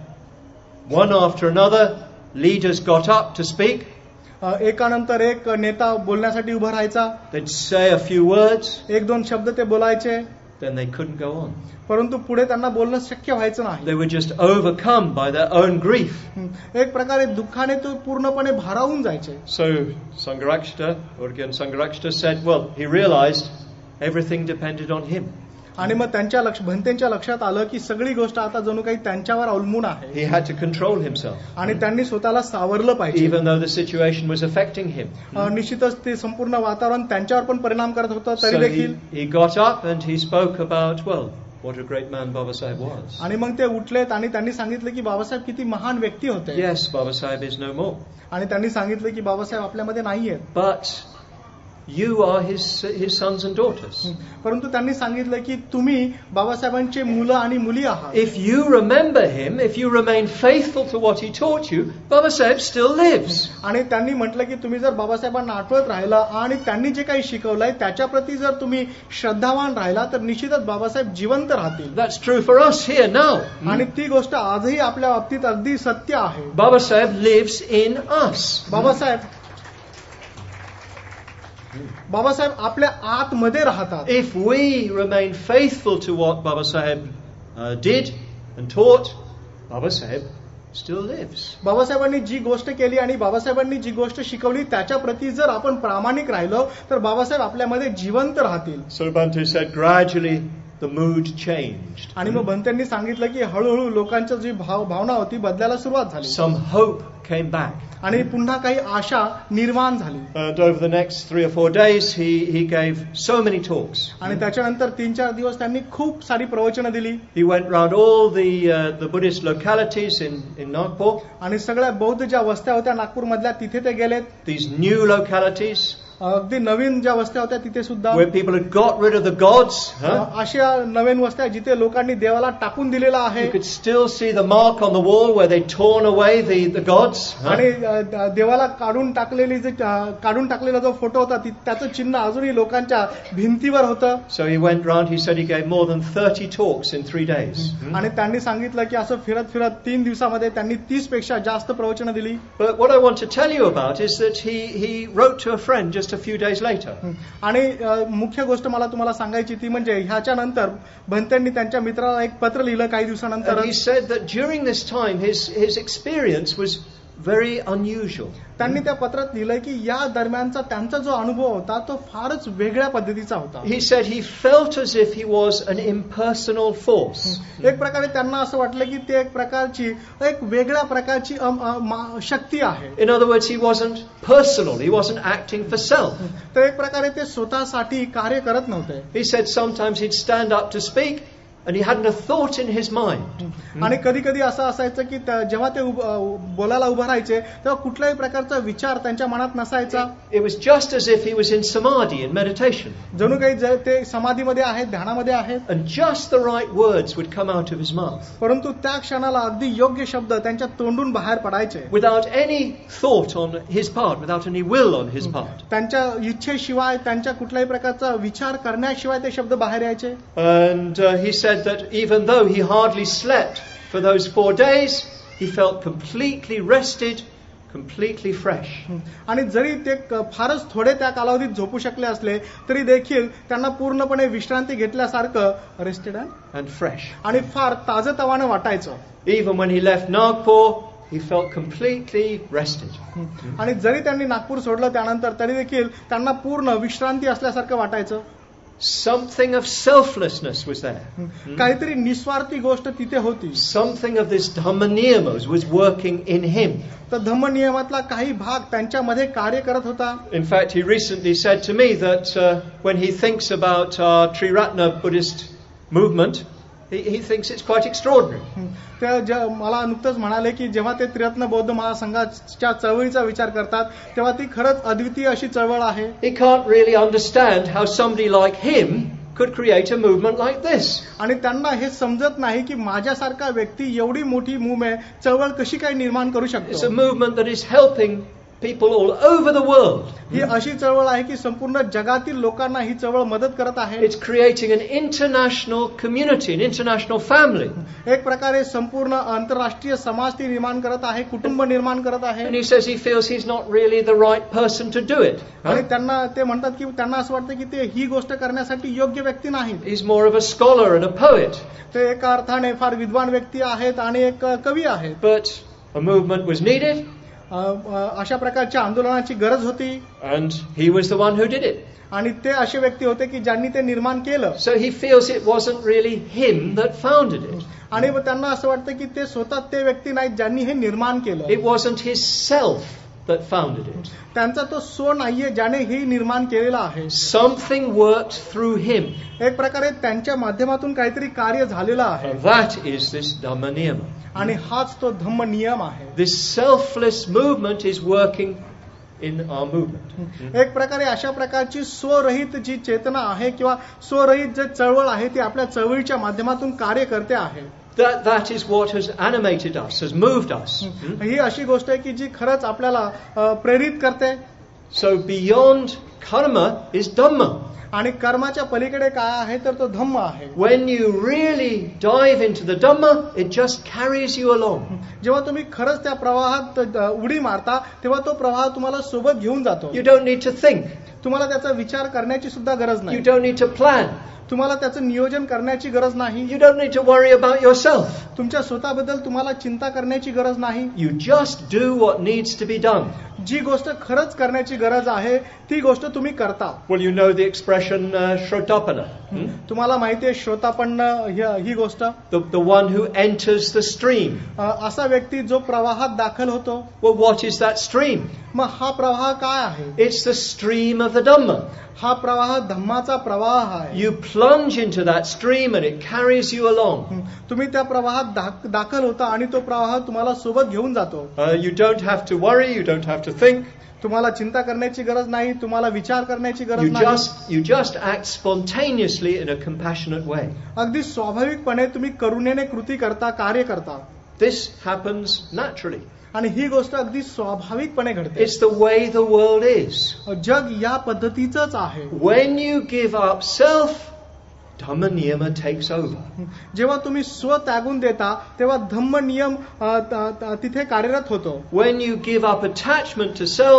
one after another, leaders got up to speak. एकानंतर एक नेता बोलण्यासाठी उभा राहायचा. They'd say a few words. 1-2 शब्द ते बोलायचे. Then they couldn't go on. परंतु पुढे त्यांना बोलणं शक्य व्हायचं नाही. They were just overcome by their own grief. एक प्रकारे दुःखाने तो पूर्णपणे भारावून जायचे. So Sangharakshita, Urgyan Sangharakshita said, well, he realized everything depended on him. आणि मग भंतेंच्या लक्षात आलं की सगळी गोष्ट आता जणू काही त्यांच्यावर अवलंबून आहे. He had to control himself. आणि त्यांनी स्वतःला सावरलं पाहिजे. Even though the situation was affecting him. निश्चितच ते संपूर्ण वातावरण त्यांच्यावर पण परिणाम करत होतं तरी देखील. He got up and he spoke about, well, what a great man Babasaheb was. आणि मग ते उठलेत आणि त्यांनी सांगितलं की बाबासाहेब किती महान व्यक्ती होते. Yes, Babasaheb is no more. आणि त्यांनी सांगितलं की बाबासाहेब आपल्यामध्ये नाहीयेत. But you are his sons and daughters. परंतु त्यांनी सांगितलं की तुम्ही बाबासाहेबांचे मुलं आणि मुली आहात. If you remember him, if you remain faithful to what he taught you, Babasaheb still lives. आणि त्यांनी म्हटलं की तुम्ही जर बाबासाहेबांना आठवत राहिला आणि त्यांनी जे काही शिकवलंय त्याच्याप्रती जर तुम्ही श्रद्धावान राहिला तर निश्चितच बाबासाहेब जिवंत राहतील. That's true for us here now. आणि ती गोष्ट आजही आपल्या बाबतीत अगदी सत्य आहे. Babasaheb lives in us. Babasaheb आपल्या आतमध्ये राहतात. If we remain faithful to what Babasaheb did and taught, Babasaheb still lives. बाबासाहेबांनी जी गोष्ट केली आणि बाबासाहेबांनी जी गोष्ट शिकवली त्याच्याप्रती जर आपण प्रामाणिक राहिलो तर बाबासाहेब आपल्यामध्ये जिवंत राहतील. So Bhante said gradually the mood changed. आणि मग भंतेंनी सांगितलं की हळूहळू लोकांची जी भावना होती बदलायला सुरुवात झाली. Some hope came back. आणि पुन्हा काही आशा निर्माण झाली. And over the next 3 or 4 days he gave so many talks. आणि त्याच्यानंतर 3-4 दिवस त्यांनी खूप सारी प्रवचनं दिली. He went round all the Buddhist localities in Nagpur. आणि सगळ्या बौद्ध ज्या वस्त्या होत्या नागपूरमधल्या तिथे ते गेलेत. These new localities. अगदी नवीन ज्या वस्त्या होत्या तिथे सुद्धा. Where people had got rid of the gods. अशा नवीन वस्त्या जिथे लोकांनी देवाला टाकून दिलेला आहे. You could still see the mark on the wall where they torn away the gods. आणि देवाला काढून टाकलेला जो फोटो होता त्याचं चिन्ह अजूनही लोकांच्या भिंतीवर होतं. So he went round. He said he gave more than 30 talks in 3 days. आणि त्यांनी सांगितलं की असं फिरत 3 दिवसामध्ये त्यांनी 30 पेक्षा जास्त प्रवचनं दिली. But what I want to tell you about is that he wrote to a friend just a few days later. आणि मुख्य गोष्ट मला तुम्हाला सांगायची ती म्हणजे ह्याच्या नंतर भंतेंनी त्यांच्या मित्राला एक पत्र लिहिलं काही दिवसानंतर. He said that during this time his experience very unusual. त्यांनी त्या पत्रात लिहिलंय की या दरम्यानचा त्यांचा जो अनुभव होता तो फारच वेगळ्या पद्धतीचा होता. He said he felt as if he was an impersonal force. एक प्रकारे त्यांना असं वाटलं की ते एक वेगळ्या प्रकारची शक्ती आहे. In other words, he wasn't personal. He wasn't acting for self. तर एक प्रकारे ते स्वतःसाठी कार्य करत नव्हते. He said sometimes he'd stand up to speak and he hadn't a thought in his mind. आणि कधी कधी असं असायचं की जेव्हा ते बोलायला उभं राहायचे तेव्हा कुठल्याही प्रकारचा विचार त्यांच्या मनात नसायचा. It was just as if he was in samadhi, in meditation. जणू काही ते समाधीमध्ये आहेत, ध्यानामध्ये आहेत. And just the right words would come out of his mouth. परंतु त्या क्षणाला अगदी योग्य शब्द त्यांच्या तोंडून बाहेर पडायचे. Without any thought on his part, without any will on his part. त्यांच्या इच्छेशिवाय, त्यांच्या कुठल्याही प्रकारचा विचार करण्याशिवाय ते शब्द बाहेर यायचे. And he said that even though he hardly slept for those 4 days, he felt completely rested, completely fresh. आणि जरी ते फारच थोडे त्या कालावधीत झोपू शकले असले तरी देखील त्यांना पूर्णपणे विश्रांती घेतल्यासारखं रेस्टेड and fresh. आणि फार ताजतवानं वाटायचं. Even when he left Nagpur, he felt completely rested. आणि जरी त्यांनी नागपूर सोडलं त्यानंतर तरी देखील त्यांना पूर्ण विश्रांती असल्यासारखं वाटायचं. Something of selflessness was there. काहीतरी निस्वार्थी गोष्ट तिथे होती. Something of this Dhamma niyamas was working in him. तर धम्म नियमातला काही भाग त्यांच्यामध्ये कार्य करत होता. In fact, he recently said to me that when he thinks about our Triratna Buddhist movement, he thinks it's quite extraordinary. ते मला नुकतंच म्हणाले की जेव्हा ते त्रिरत्न बौद्ध महासंघाच्या चळवळीचा विचार करतात तेव्हा ती खरंच अद्वितीय अशी चळवळ आहे. He can't really understand how somebody like him could create a movement like this. आणि त्यांना हे समजत नाही की माझ्यासारखा व्यक्ती एवढी मोठी चळवळ कशी काय निर्माण करू शकतो. It's a movement that is helping people all over the world. ही अशी चळवळ आहे की संपूर्ण जगातील लोकांना ही चळवळ मदत करत आहे. It's creating an international community, an international family. एक प्रकारे संपूर्ण आंतरराष्ट्रीय समाज ती निर्माण करत आहे, कुटुंब निर्माण करत आहे. And he says he feels he's not really the right person to do it. आणि त्यांना ते म्हणतात की त्यांना असं वाटतं की ते ही गोष्ट करण्यासाठी योग्य व्यक्ती नाहीत. He's more of a scholar and a poet. ते एका अर्थाने फार विद्वान व्यक्ती आहेत आणि एक कवी आहेत. But a movement was needed. अशा प्रकारच्या आंदोलनाची गरज होती. And he was the one who did it. आणि ते असे व्यक्ती होते की ज्यांनी ते निर्माण केलं. So he feels it wasn't really him that founded it. आणि त्यांना असं वाटतं की ते स्वतः ते व्यक्ती नाहीत ज्यांनी हे निर्माण केलं. It wasn't his self that founded it. त्यांचा तो स्व नाहीये ज्याने हे निर्माण केलेलं आहे. Something worked through him. एक प्रकारे त्यांच्या माध्यमातून काहीतरी कार्य झालेलं आहे. And that is this Dhamma niyama. आणि हाच तो धम्म नियम आहे. This selfless movement is working in our movement. एक प्रकारे अशा प्रकारची स्वरहित जी चेतना आहे किंवा स्वरहित जे चळवळ आहे ती आपल्या चळवळीच्या माध्यमातून कार्य करते आहे. That is what has animated us, has moved us. ही अशी गोष्ट आहे की जी खरंच आपल्याला प्रेरित करते. So beyond karma is Dhamma. आणि कर्माच्या पलीकडे काय आहे तर तो धम्म आहे. When you really dive into the Dhamma, it just carries you along. जेव्हा तुम्ही खरंच त्या प्रवाहात उडी मारता तेव्हा तो प्रवाह तुम्हाला सोबत घेऊन जातो. You don't need to think. तुम्हाला त्याचा विचार करण्याची सुद्धा गरज नाही. You don't need to plan. तुम्हाला त्याचं नियोजन करण्याची गरज नाही. You don't need to worry about yourself. तुमच्या स्वतःबद्दल तुम्हाला चिंता करण्याची गरज नाही. You just do what needs to be done. जी गोष्ट खरंच करण्याची गरज आहे ती गोष्ट तुम्ही करता. Well, you know the expression Shrotapanna. तुम्हाला माहितीये श्रोतापन्न ही गोष्ट. The one who enters the stream. असा व्यक्ती जो प्रवाहात दाखल होतो. Well, what is that stream? मग हा प्रवाह काय आहे? It's the stream of the Dhamma. हा प्रवाह धम्माचा प्रवाह आहे. You plunge into that stream and it carries you along. तुम्ही त्या प्रवाहात दाखल होता आणि तो प्रवाह तुम्हाला सोबत घेऊन जातो. You don't have to worry, you don't have to think. तुम्हाला चिंता करण्याची गरज नाही, तुम्हाला विचार करण्याची गरज नाही. You just act spontaneously in a compassionate way. अगदी स्वाभाविकपणे तुम्ही करुणेने कृती करता, कार्य करता. This happens naturally. आणि ही गोष्ट अगदी स्वाभाविकपणे घडते. It's the way the world is. जग या पद्धतीचंच आहे. When you give up self, Dhamma niyama takes over. जेव्हा तुम्ही स्व त्यागून देता तेव्हा धम्म नियम तिथे कार्यरत होतो. When you give up attachment to self,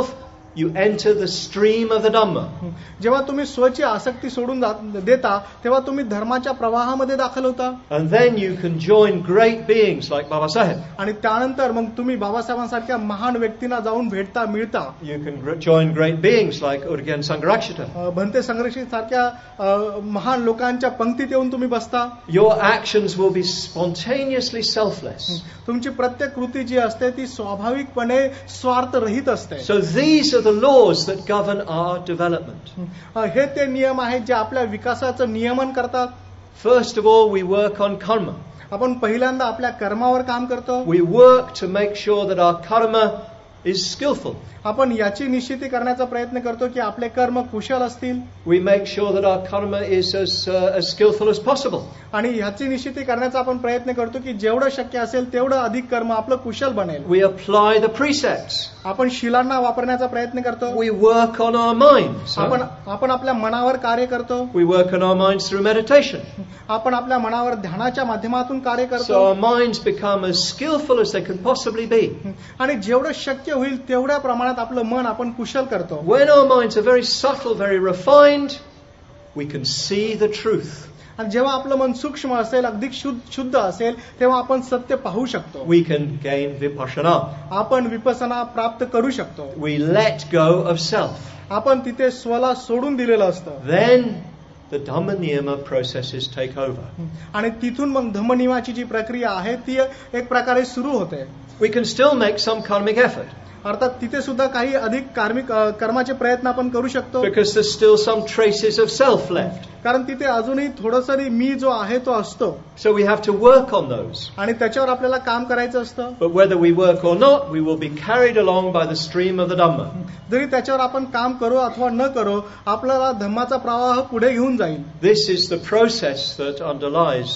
you enter the stream of the Dhamma. जेव्हा तुम्ही स्वची आसक्ती सोडून देता तेव्हा तुम्ही धर्माच्या प्रवाहामध्ये दाखल होता. And then you can join great beings like Baba Sahib. आणि त्यानंतर मग तुम्ही बाबासाहेबांसारख्या महान व्यक्तींना जाऊन मिळता. You can join great beings like Urgyen Sangharakshita. Bhante संरक्षित सारख्या महान लोकांच्या पंक्तीत येऊन तुम्ही बसता. Your actions will be spontaneously selfless. तुमची प्रत्येक कृती जी असते ती स्वाभाविकपणे स्वार्थरहित असते. So these are the laws that govern our development. हे ते नियम आहेत जे आपल्या विकासाचं नियमन करतात. First of all, we work on karma. आपण पहिल्यांदा आपल्या कर्मावर काम करतो. We work to make sure that our karma is skillful. आपण याची निश्चिती करण्याचा प्रयत्न करतो की आपले कर्म कुशल असतील. We make sure that our karma is as skillful as possible. आणि ह्याची निश्चिती करण्याचा आपण प्रयत्न करतो की जेवढं शक्य असेल तेवढं अधिक कर्म आपलं कुशल बनेल. We apply the precepts. आपण शिलांना वापरण्याचा प्रयत्न करतो. We work on our minds. आपण आपल्या मनावर कार्य करतो. We work on our minds through meditation. आपण आपल्या मनावर ध्यानाच्या माध्यमातून कार्य So करतो. our minds become as skillful as they can possibly be. आणि जेवढं शक्य होईल तेवढ्या प्रमाणात आपलं मन आपण कुशल करतो. When our minds are very subtle, very refined, we can see the truth. आणि जेव्हा आपलं मन सूक्ष्म असेल, अगदी शुद्ध असेल, तेव्हा आपण सत्य पाहू शकतो. We can gain vipassana. आपण विपස්සना प्राप्त करू शकतो. We let go of self. आपण तिथे स्वला सोडून दिलेलं असतं. Then the Dhamma Niyama processes take over. आणि तिथून मग धम्मनियमाची जी प्रक्रिया आहे ती एक प्रकारे सुरू होते. We can still make some karmic effort. अर्थात तिथे सुद्धा काही अधिक कर्माचे प्रयत्न आपण करू शकतो. Because there's still some traces of self left. कारण तिथे अजूनही थोडंसरी मी जो आहे तो असतो. So we have to work on those. आणि त्याच्यावर आपल्याला काम करायचं असतं. But whether we work or not, we will be carried along by the stream of the Dhamma. जरी त्याच्यावर आपण काम करू अथवा न करू, आपल्याला धम्माचा प्रवाह पुढे घेऊन जाईल. This is the process that underlies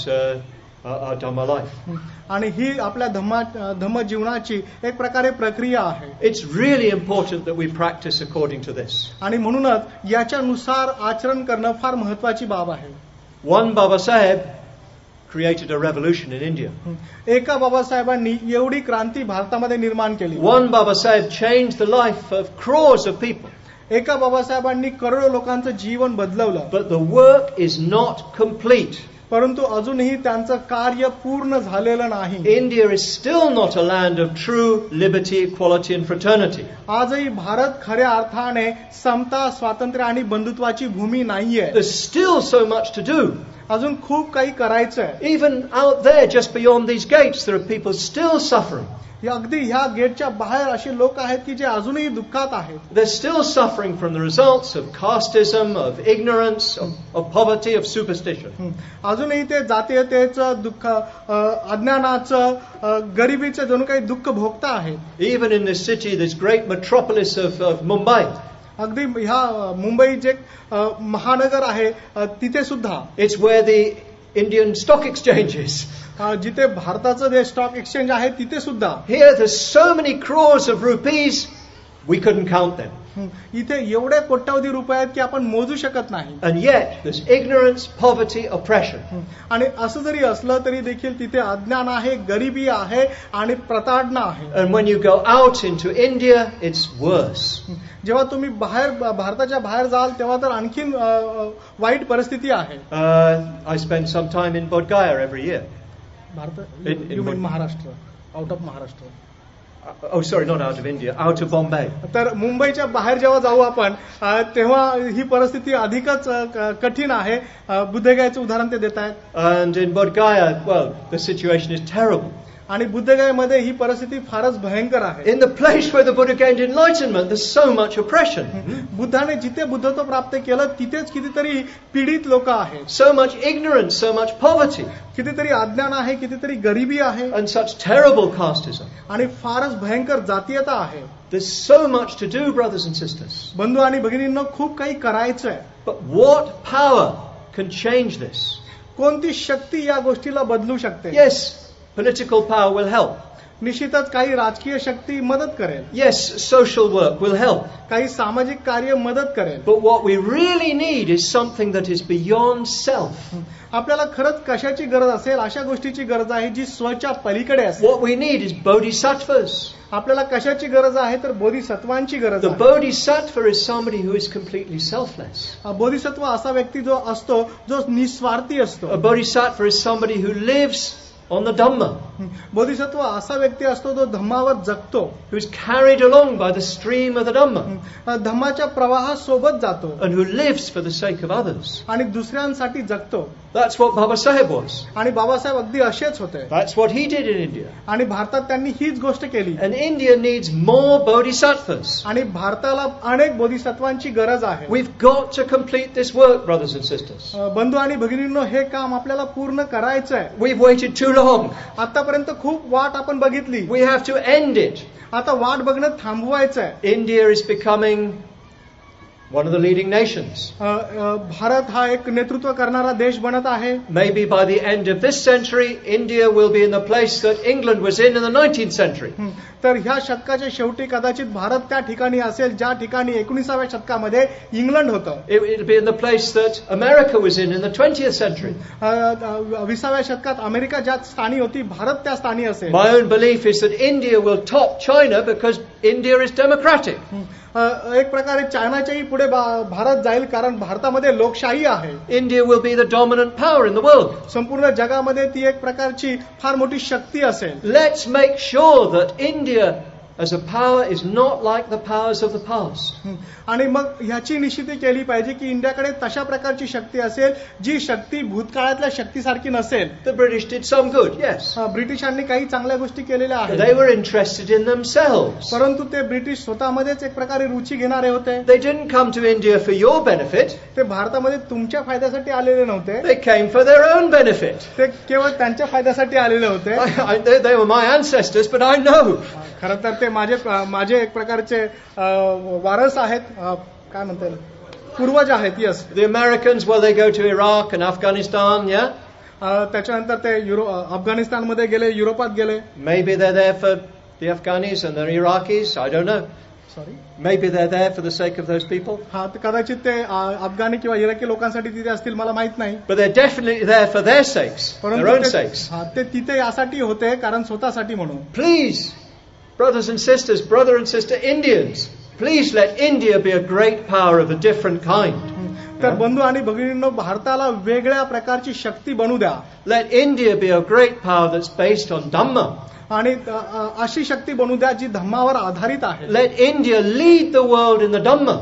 our Dhamma life. आणि ही आपल्या धम्म जीवनाची एक प्रकारे प्रक्रिया आहे. It's really important that we practice according to this. आणि म्हणूनच याच्यानुसार आचरण करणं फार महत्वाची बाब आहे. One Baba Sahib created a revolution in India. एका बाबासाहेबांनी एवढी क्रांती भारतामध्ये निर्माण केली. One Baba Sahib changed the life of crores of people. एका बाबासाहेबांनी करोडो लोकांचं जीवन बदलवलं. But the work is not complete. परंतु अजूनही त्यांचं कार्य पूर्ण झालेलं नाही. India is still not a land of true liberty, equality and fraternity. आजही भारत खऱ्या अर्थाने समता, स्वातंत्र्य आणि बंधुत्वाची भूमी नाहीये. There's still so much to do. अजून खूप काही करायचंय. Even out there, just beyond these gates, there are people still suffering. अगदी ह्या गेटच्या बाहेर असे लोक आहेत की जे अजूनही दुःखात आहेत. They're still suffering from the results of casteism, of ignorance, of poverty, of superstition. अजूनही ते जातीयतेचं दुःख, अज्ञानाचं, गरिबीचं जणू काही दुःख भोगता आहेत. Even in this city, this great metropolis of Mumbai. अगदी ह्या मुंबई जे महानगर आहे तिथे सुद्धा. It's where the Indian stock exchange is. जिथे भारताचं जे स्टॉक एक्सचेंज आहे तिथे सुद्धा. Here there's so many crores of rupees, we couldn't count them. इथे एवढे कोट्यावधी रुपये आहेत की आपण मोजू शकत नाही. And yet there's ignorance, poverty, oppression. आणि असं जरी असलं तरी देखील तिथे अज्ञान आहे, गरिबी आहे आणि प्रताडणा आहे. And when you go out into India, it's worse. जेव्हा तुम्ही भारताच्या बाहेर जाल तेव्हा तर आणखीन वाईट परिस्थिती आहे. I spend some time in Bodh Gaya every year. Maharashtra, out of Maharashtra. Oh, sorry, not out of India, out of Bombay. तर मुंबईच्या बाहेर जेव्हा जाऊ आपण तेव्हा ही परिस्थिती अधिकच कठीण आहे. बुद्धगयाचं उदाहरण ते देत आहेत. And in Bodh Gaya, well, the situation is terrible. आणि बुद्धगयामध्ये ही परिस्थिती फारच भयंकर आहे. In the place where the Buddha gained enlightenment, there's so much oppression. बुद्धाने जिथे बुद्धत्व प्राप्त केलं तिथेच कितीतरी पीडित लोक आहेत. So much ignorance, so much poverty. कितीतरी अज्ञान आहे, कितीतरी गरिबी आहे. And such terrible casteism. आणि फारच भयंकर जातीयता आहे. There's so much to do, brothers and sisters. बंधू आणि भगिनींनो, खूप काही करायचं आहे. But what power can change this? कोणती शक्ती या गोष्टीला बदलू शकते? Yes, political power will help. निश्चितच काही राजकीय शक्ती मदत करेल, Yes, social work will help. काही सामाजिक कार्य मदत करेल. But what we really need is something that is beyond self. आपल्याला खरंच कशाची गरज असेल, अशा गोष्टीची गरज आहे जी स्वच्या पलीकडे असेल. What we need is bodhisattvas. आपल्याला कशाची गरज आहे तर बोधिसत्वांची गरज The आहे. bodhisattva is somebody who is completely selfless. Bodhisattva असा व्यक्ती जो असतो जो निस्वार्थी असतो. A bodhisattva is somebody who lives on the Dhamma, Bodhisattva असा व्यक्ती असतो जो धम्मावर जगतो, who is carried along by the stream of the Dhamma, धम्माच्या प्रवाहासोबत जातो and who lives for the sake of others. आणि दुसऱ्यांसाठी जगतो. That's what Baba Sahib was. आणि बाबासाहेब अगदी असेच होते. That's what he did in India. आणि भारतात त्यांनी हीच गोष्ट केली. And India needs more bodhisattvas. आणि भारताला अनेक बोधिसत्वांची गरज आहे. We've got to complete this work, brothers and sisters. बंधू आणि भगिनींनो, हे काम आपल्याला पूर्ण करायचं आहे. We've waited too long. आतापर्यंत खूप वाट आपण बघितली. We have to end it. आता वाट बघणं थांबवायचं आहे. India is becoming one of the leading nations. Bharat हा एक नेतृत्व करणारा देश बनत आहे. Maybe by the end of this century, India will be in the place that England was in the 19th century. तर ह्या शतकाच्या शेवटी कदाचित भारत त्या ठिकाणी असेल ज्या ठिकाणी 19व्या शतकामध्ये इंग्लंड होतं. It will be in the place that America was in the 20th century. 20व्या शतकात अमेरिका ज्या स्थानी होती, भारत त्या स्थानी असेल. My own belief is that India will top China because India is democratic. एक प्रकारे चायनाच्याही पुढे भारत जाईल कारण भारतामध्ये लोकशाही आहे. India will be the dominant power in the world. संपूर्ण जगामध्ये ती एक प्रकारची फार मोठी शक्ती असेल. Let's make sure that India as a power is not like the powers of the past. आणि मग ह्याची निश्चिती केली पाहिजे की इंडियाकडे तशा प्रकारची शक्ती असेल जी शक्ती भूतकाळातल्या शक्तीसारखी नसेल. The British did some good, yes. ब्रिटिशांनी काही चांगल्या गोष्टी केलेल्या आहेत. They were interested in themselves. परंतु ते ब्रिटिश स्वतःमध्येच एक प्रकारे रुची घेणारे होते. They didn't come to India for your benefit. ते भारतामध्ये तुमच्या फायद्यासाठी आलेले नव्हते. They came for their own benefit. ते केवळ त्यांच्या फायद्यासाठी आलेले होते. They were my ancestors, but I know. खरं तर ते माझे एक प्रकारचे वारस आहेत, काय म्हणता येईल, पूर्वज आहेत. Yes. The Americans, well, they go to Iraq and Afghanistan, yeah? त्याच्यानंतर ते अफगाणिस्तानमध्ये गेले, युरोपात गेले. Maybe they're there for the Afghanis and the Iraqis, I don't know. Sorry. Maybe they're there for the sake of those people. हा, कदाचित ते अफगाणी किंवा इराकी लोकांसाठी तिथे असतील, मला माहित नाही. But they're definitely there for their sakes, their own sakes. ते तिथे यासाठी होते कारण स्वतःसाठी म्हणून. Please, brothers and sisters, brother and sister Indians, please let India be a great power of a different kind. तर बंधू आणि भगिनींनो, भारताला वेगळ्या प्रकारची शक्ती बनू द्या. Let India be a great power that's based on Dhamma. आणि अशी शक्ती बनू द्या जी धम्मावर आधारित आहे. Let India lead the world in the Dhamma.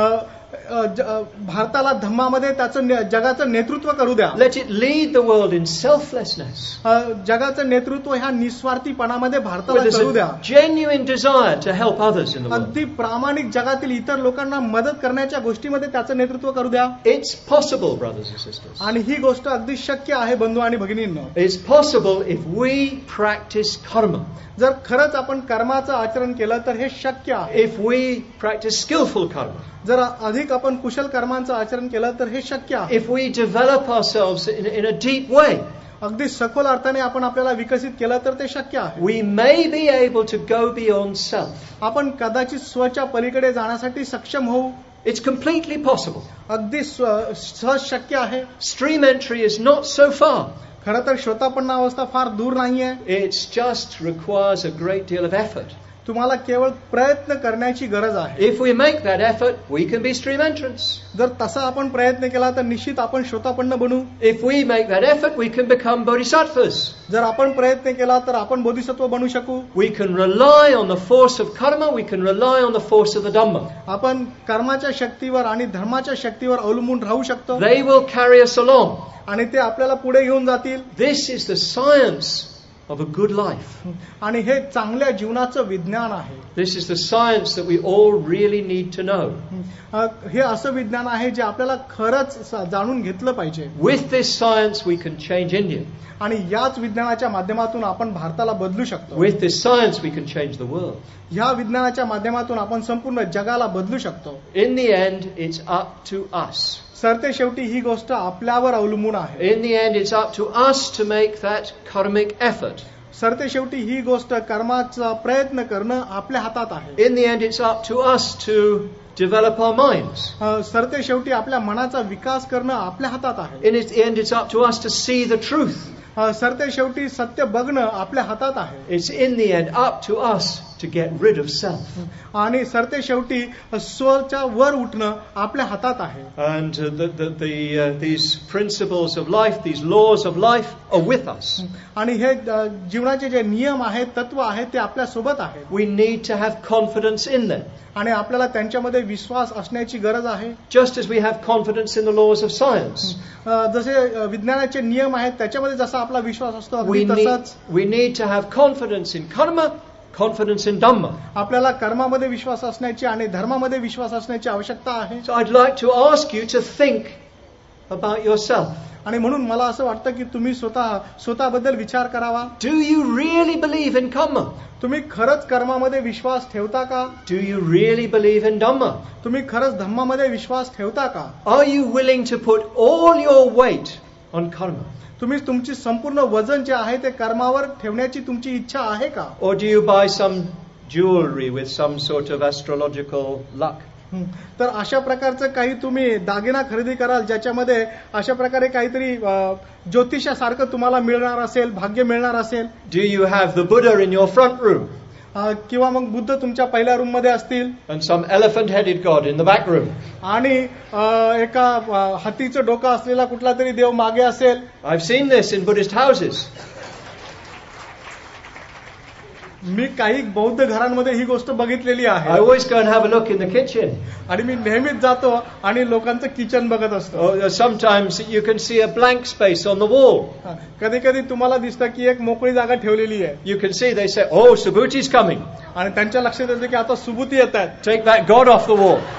भारताला धम्मामध्ये त्याचं जगाचं नेतृत्व करू द्या. Let it lead the world in selflessness. जगाचं नेतृत्व ह्या निस्वार्थीपणामध्ये भारताला करू द्या. Genuine desire to help others in the world. अगदी प्रामाणिक जगातील इतर लोकांना मदत करण्याच्या गोष्टीमध्ये त्याचं नेतृत्व करू द्या. It's possible, brothers and sisters. आणि ही गोष्ट अगदी शक्य आहे बंधू आणि भगिनींनो. It's possible if we practice karma. जर खरंच आपण कर्माचं आचरण केलं तर हे शक्य आहे. If we practice skillful karma. जर अधिक आपण कुशल कर्मांचं आचरण केलं तर हे शक्य आहे. If we develop ourselves in a deep way. अगदी सखोल अर्थाने आपण आपल्याला विकसित केलं तर ते शक्य आहे. We may be able to go beyond self. आपण कदाचित स्वच्या पलीकडे जाण्यासाठी सक्षम होऊ. It's completely possible. अगदी सहज शक्य आहे. Stream entry is not so far. खरं तर श्रोतापन्न अवस्था फार दूर नाहीये. It just requires a great deal of effort. तुम्हाला केवळ प्रयत्न करण्याची गरज आहे. If we make that effort, we can be stream entrants. जर तसा आपण प्रयत्न केला तर निश्चित आपण श्रोतापन्न बनू. If we make that effort, we can become bodhisattvas. जर आपण प्रयत्न केला तर आपण बोधिसत्व बनू शकू. We can rely on the force of karma, we can rely on the force of the Dhamma. आपण कर्माच्या शक्तीवर आणि धर्माच्या शक्तीवर अवलंबून राहू शकतो. They will carry us along. आणि ते आपल्याला पुढे घेऊन जातील. This is the science of a good life. आणि हे चांगल्या जीवनाचं विज्ञान आहे. This is the science that we all really need to know. हे असं विज्ञान आहे जे आपल्याला खरंच जाणून घेतलं पाहिजे. With this science we can change India. आणि याच विज्ञानाच्या माध्यमातून आपण भारताला बदलू शकतो. With this science we can change the world. ह्या विज्ञानाच्या माध्यमातून आपण संपूर्ण जगाला बदलू शकतो. In the end it's up to us. सरते शेवटी ही गोष्ट आपल्यावर अवलंबून आहे. In the end it's up to us to make that karmic effort. सरतेशेवटी ही गोष्ट कर्माचा प्रयत्न करणं आपल्या हातात आहे. In the end, it's up to us to develop our minds. सरतेशेवटी आपल्या मनाचा विकास करणं आपल्या हातात आहे. In the end, it's up to us to see the truth. सरतेशेवटी सत्य बघणं आपल्या हातात आहे. It's in the end up to us to get rid of self. आणि सरतेशेवटी स्वच्या वर उठणं आपल्या हातात आहे. And these principles of life, these laws of life are with us. आणि हे जीवनाचे जे नियम आहेत, तत्व आहेत, ते आपल्या सोबत आहेत. We need to have confidence in them. आणि आपल्याला त्यांच्यामध्ये विश्वास असण्याची गरज आहे. Just as we have confidence in the laws of science. जसे विज्ञानाचे नियम आहेत त्याच्यामध्ये जसा आपला विश्वास असतो, तसंच we need to have confidence in karma, confidence in dhamma. आपल्याला कर्मामध्ये विश्वास असण्याची आणि धर्मामध्ये विश्वास असण्याची आवश्यकता आहे. So I'd like to ask you to think about yourself. आणि म्हणून मला असं वाटतं की तुम्ही स्वतःबद्दल विचार करावा. Do you really believe in karma? तुम्ही खरंच कर्मामध्ये विश्वास ठेवता का? Do you really believe in dhamma? तुम्ही खरंच धम्मामध्ये विश्वास ठेवता का? Are you willing to put all your weight on karma? तुम्ही तुमची संपूर्ण वजन जे आहे ते कर्मावर ठेवण्याची तुमची इच्छा आहे का? Or do you buy some jewelry with some sort of astrological luck? तर अशा प्रकारचं काही तुम्ही दागिना खरेदी कराल ज्याच्यामध्ये अशा प्रकारे काहीतरी ज्योतिषासारखं तुम्हाला मिळणार असेल, भाग्य मिळणार असेल. Do you have the Buddha in your front room? किंवा मग बुद्ध तुमच्या पहिल्या रूम मध्ये असतील. And some elephant-headed god in the back room. आणि एका हातीचं डोकं असलेला कुठला तरी देव मागे असेल. I've seen this in Buddhist houses. मी काही बौद्ध घरांमध्ये ही गोष्ट बघितलेली आहे. I always go and have a look in the kitchen. आणि मी नेहमीच जातो आणि लोकांचं किचन बघत असतो. Sometimes you can see a blank space on the wall. कधी कधी तुम्हाला दिसतं की एक मोकळी जागा ठेवलेली आहे. You can see they say, "Oh, Subhuti's coming." आणि त्यांच्या लक्षात येतं की आता सुबुती येत आहेत. Take that god off the wall.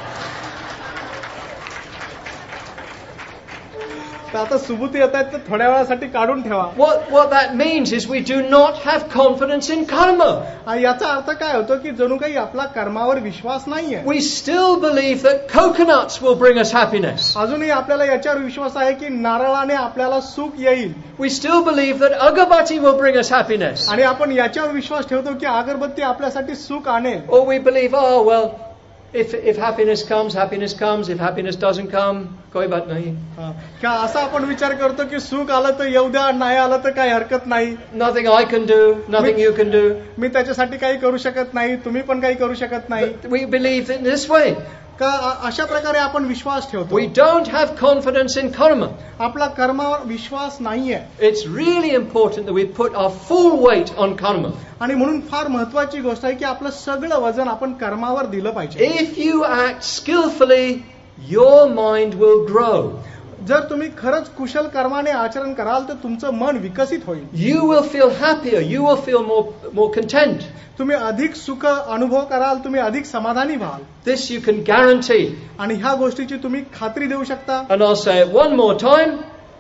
तर आता सुबुती येत आहेत तर थोड्या वेळासाठी काढून ठेवा. What that means is we do not have confidence in karma. याचा अर्थ काय होतो की जणू काही आपला कर्मावर विश्वास नाहीये. We still believe that coconuts will bring us happiness. अजूनही आपल्याला याच्यावर विश्वास आहे की नारळाने आपल्याला सुख येईल. We still believe that agarbatti will bring us happiness. आणि आपण याच्यावर विश्वास ठेवतो की अगरबत्ती आपल्यासाठी सुख आणेल. Or we believe, oh well, if happiness comes, happiness comes. If happiness doesn't come, कोई बात नहीं. का असा आपण विचार करतो की सुख आलं तर येऊ द्या, नाही आलं तर काही हरकत नाही. Nothing I can do, nothing you can do. मी त्याच्यासाठी काही करू शकत नाही, तुम्ही पण काही करू शकत नाही. We believe in this way. का अशा प्रकारे आपण विश्वास ठेवतो. We don't have confidence in karma. आपला कर्मावर विश्वास नाहीये. It's really important that we put our full weight on karma. आणि म्हणून फार महत्वाची गोष्ट आहे की आपलं सगळं वजन आपण कर्मावर दिलं पाहिजे. If you act skillfully, your mind will grow. जर तुम्ही खरंच कुशल कर्माने आचरण कराल तर तुमचं मन विकसित होईल. You will feel happier. You will feel more content. तुम्ही अधिक सुख अनुभव कराल, तुम्ही अधिक समाधानी व्हाल. This you can guarantee. आणि ह्या गोष्टीची तुम्ही खात्री देऊ शकता. And I'll say it one more time.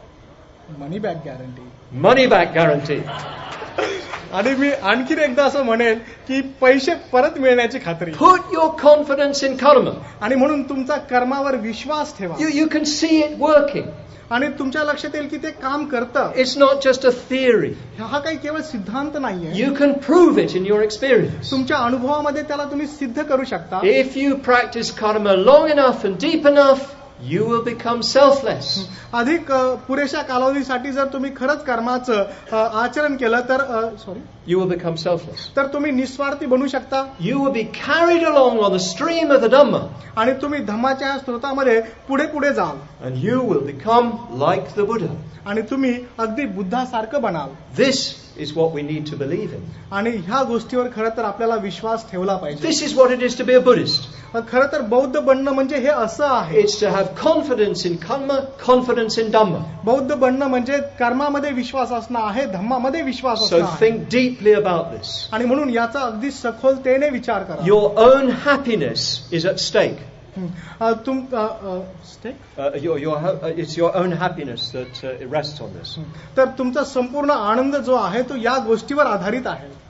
Money back guarantee. Money back guarantee. आणि मी आणखीन एकदा असं म्हणेन की पैसे परत मिळण्याची खात्री. Put your confidence in karma. आणि म्हणून तुमचा कर्मावर विश्वास ठेवा. You can see it working. आणि तुमच्या लक्षात येईल की ते काम करतं. It's not just a theory. हा काही केवळ सिद्धांत नाहीये. You can prove it in your experience. तुमच्या अनुभवामध्ये त्याला तुम्ही सिद्ध करू शकता. If you practice karma long enough and deep enough, you will become selfless. अधिक पुरेशा कालावधीसाठी जर तुम्ही खरंच कर्माचं आचरण केलं तर You will become selfless. तर तुम्ही निस्वार्थी बनू शकता. You will be carried along on the stream of the Dhamma. आणि तुम्ही धम्माच्या स्रोतामध्ये पुढे पुढे जाल. And you will become like the Buddha. आणि तुम्ही अगदी बुद्धासारखं बनाल. This is what we need to believe in. आणि ह्या गोष्टीवर खरं तर आपल्याला विश्वास ठेवला पाहिजे. This is what it is to be a Buddhist. खरं तर बौद्ध बनणं म्हणजे हे असं आहे. It's to have confidence in karma, confidence in Dhamma. बौद्ध बनणं म्हणजे कर्मामध्ये विश्वास असणं आहे, धम्मामध्ये विश्वास असणं So आहे. think deeply about this. आणि म्हणून याचा अगदी सखोलतेने विचार करा. Your own happiness is at stake. It's your own happiness that it rests on this. तर तुमचा संपूर्ण आनंद जो आहे तो या गोष्टीवर आधारित आहे.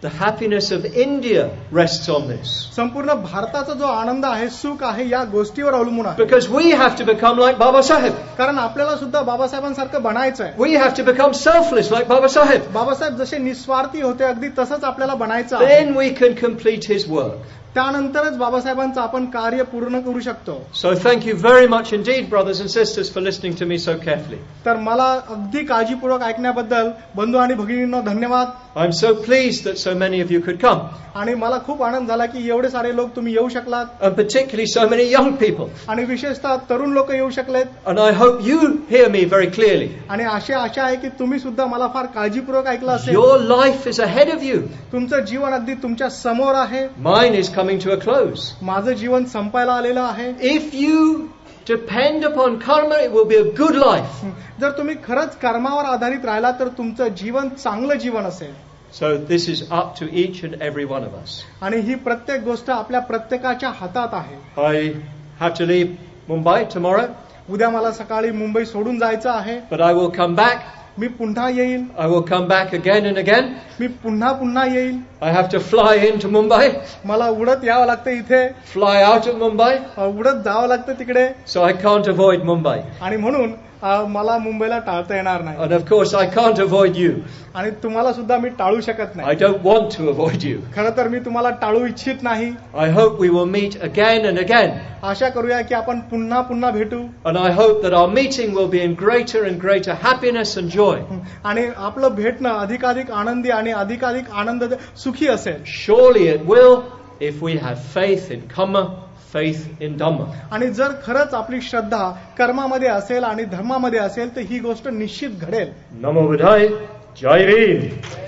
The happiness of India rests on this. संपूर्ण भारताचा जो आनंद आहे, सुख आहे, या गोष्टीवर अवलंबून आहे. Because we have to become like Baba Sahib. कारण आपल्याला सुद्धा बाबासाहेबांसारखं बनायचं आहे. We have to become selfless like Baba Sahib. Babasaheb जसे निस्वार्थी होते, अगदी तसंच आपल्याला बनायचं आहे. Then we can complete his work. त्यानंतरच बाबासाहेबांचं आपण कार्य पूर्ण करू शकतो. So thank you very much indeed, brothers and sisters, for listening to me so carefully. तर मला अगदी काळजीपूर्वक ऐकण्याबद्दल बंधू आणि भगिनींनो धन्यवाद. I'm so pleased that so many of you could come. आणि मला खूप आनंद झाला की एवढे सारे लोक तुम्ही येऊ शकलात. And particularly so many young people. आणि विशेषतः तरुण लोक येऊ शकलेत. And I hope you hear me very clearly. आणि अशी आशा आहे की तुम्ही सुद्धा मला फार काळजीपूर्वक ऐकलं असेल. Your life is ahead of you. तुमचं जीवन अगदी तुमच्या समोर आहे. Mine is coming to a close. माझं जीवन संपायला आलेलं आहे. If you depend upon karma, it will be a good life. जर तुम्ही खरंच कर्मावर आधारित राहिला तर तुमचं जीवन चांगलं जीवन असेल. So this is up to each and every one of us. आणि ही प्रत्येक गोष्ट आपल्या प्रत्येकाच्या हातात आहे. I have to leave Mumbai tomorrow. उद्या मला सकाळी मुंबई सोडून जायचं आहे. But I will come back. मी पुन्हा येईल. I will come back again and again. मी पुन्हा येईल. I have to fly into Mumbai, मला उडत यावं लागतं इथे. fly out of Mumbai. उडत जावं लागतं तिकडे. So I can't avoid Mumbai. आणि म्हणून मला मुंबईला टाळता येणार नाही. And of course I can't avoid you. आणि तुम्हाला सुद्धा मी टाळू शकत नाही. I don't want to avoid you. खरं तर मी तुम्हाला टाळू इच्छित नाही. I hope we will meet again and again. आशा करूया की आपण पुन्हा भेटू. And I hope that our meeting will be in greater and greater happiness and joy. आणि आपलं भेटणं अधिकाधिक आनंदी आणि अधिकाधिक आनंद सुखी असेल. Surely it will if we have faith in karma, faith in Dhamma. आणि जर खरंच आपली श्रद्धा कर्मामध्ये असेल आणि धर्मामध्ये असेल तर ही गोष्ट निश्चित घडेल. Namo Buddhaya, Jai Veer.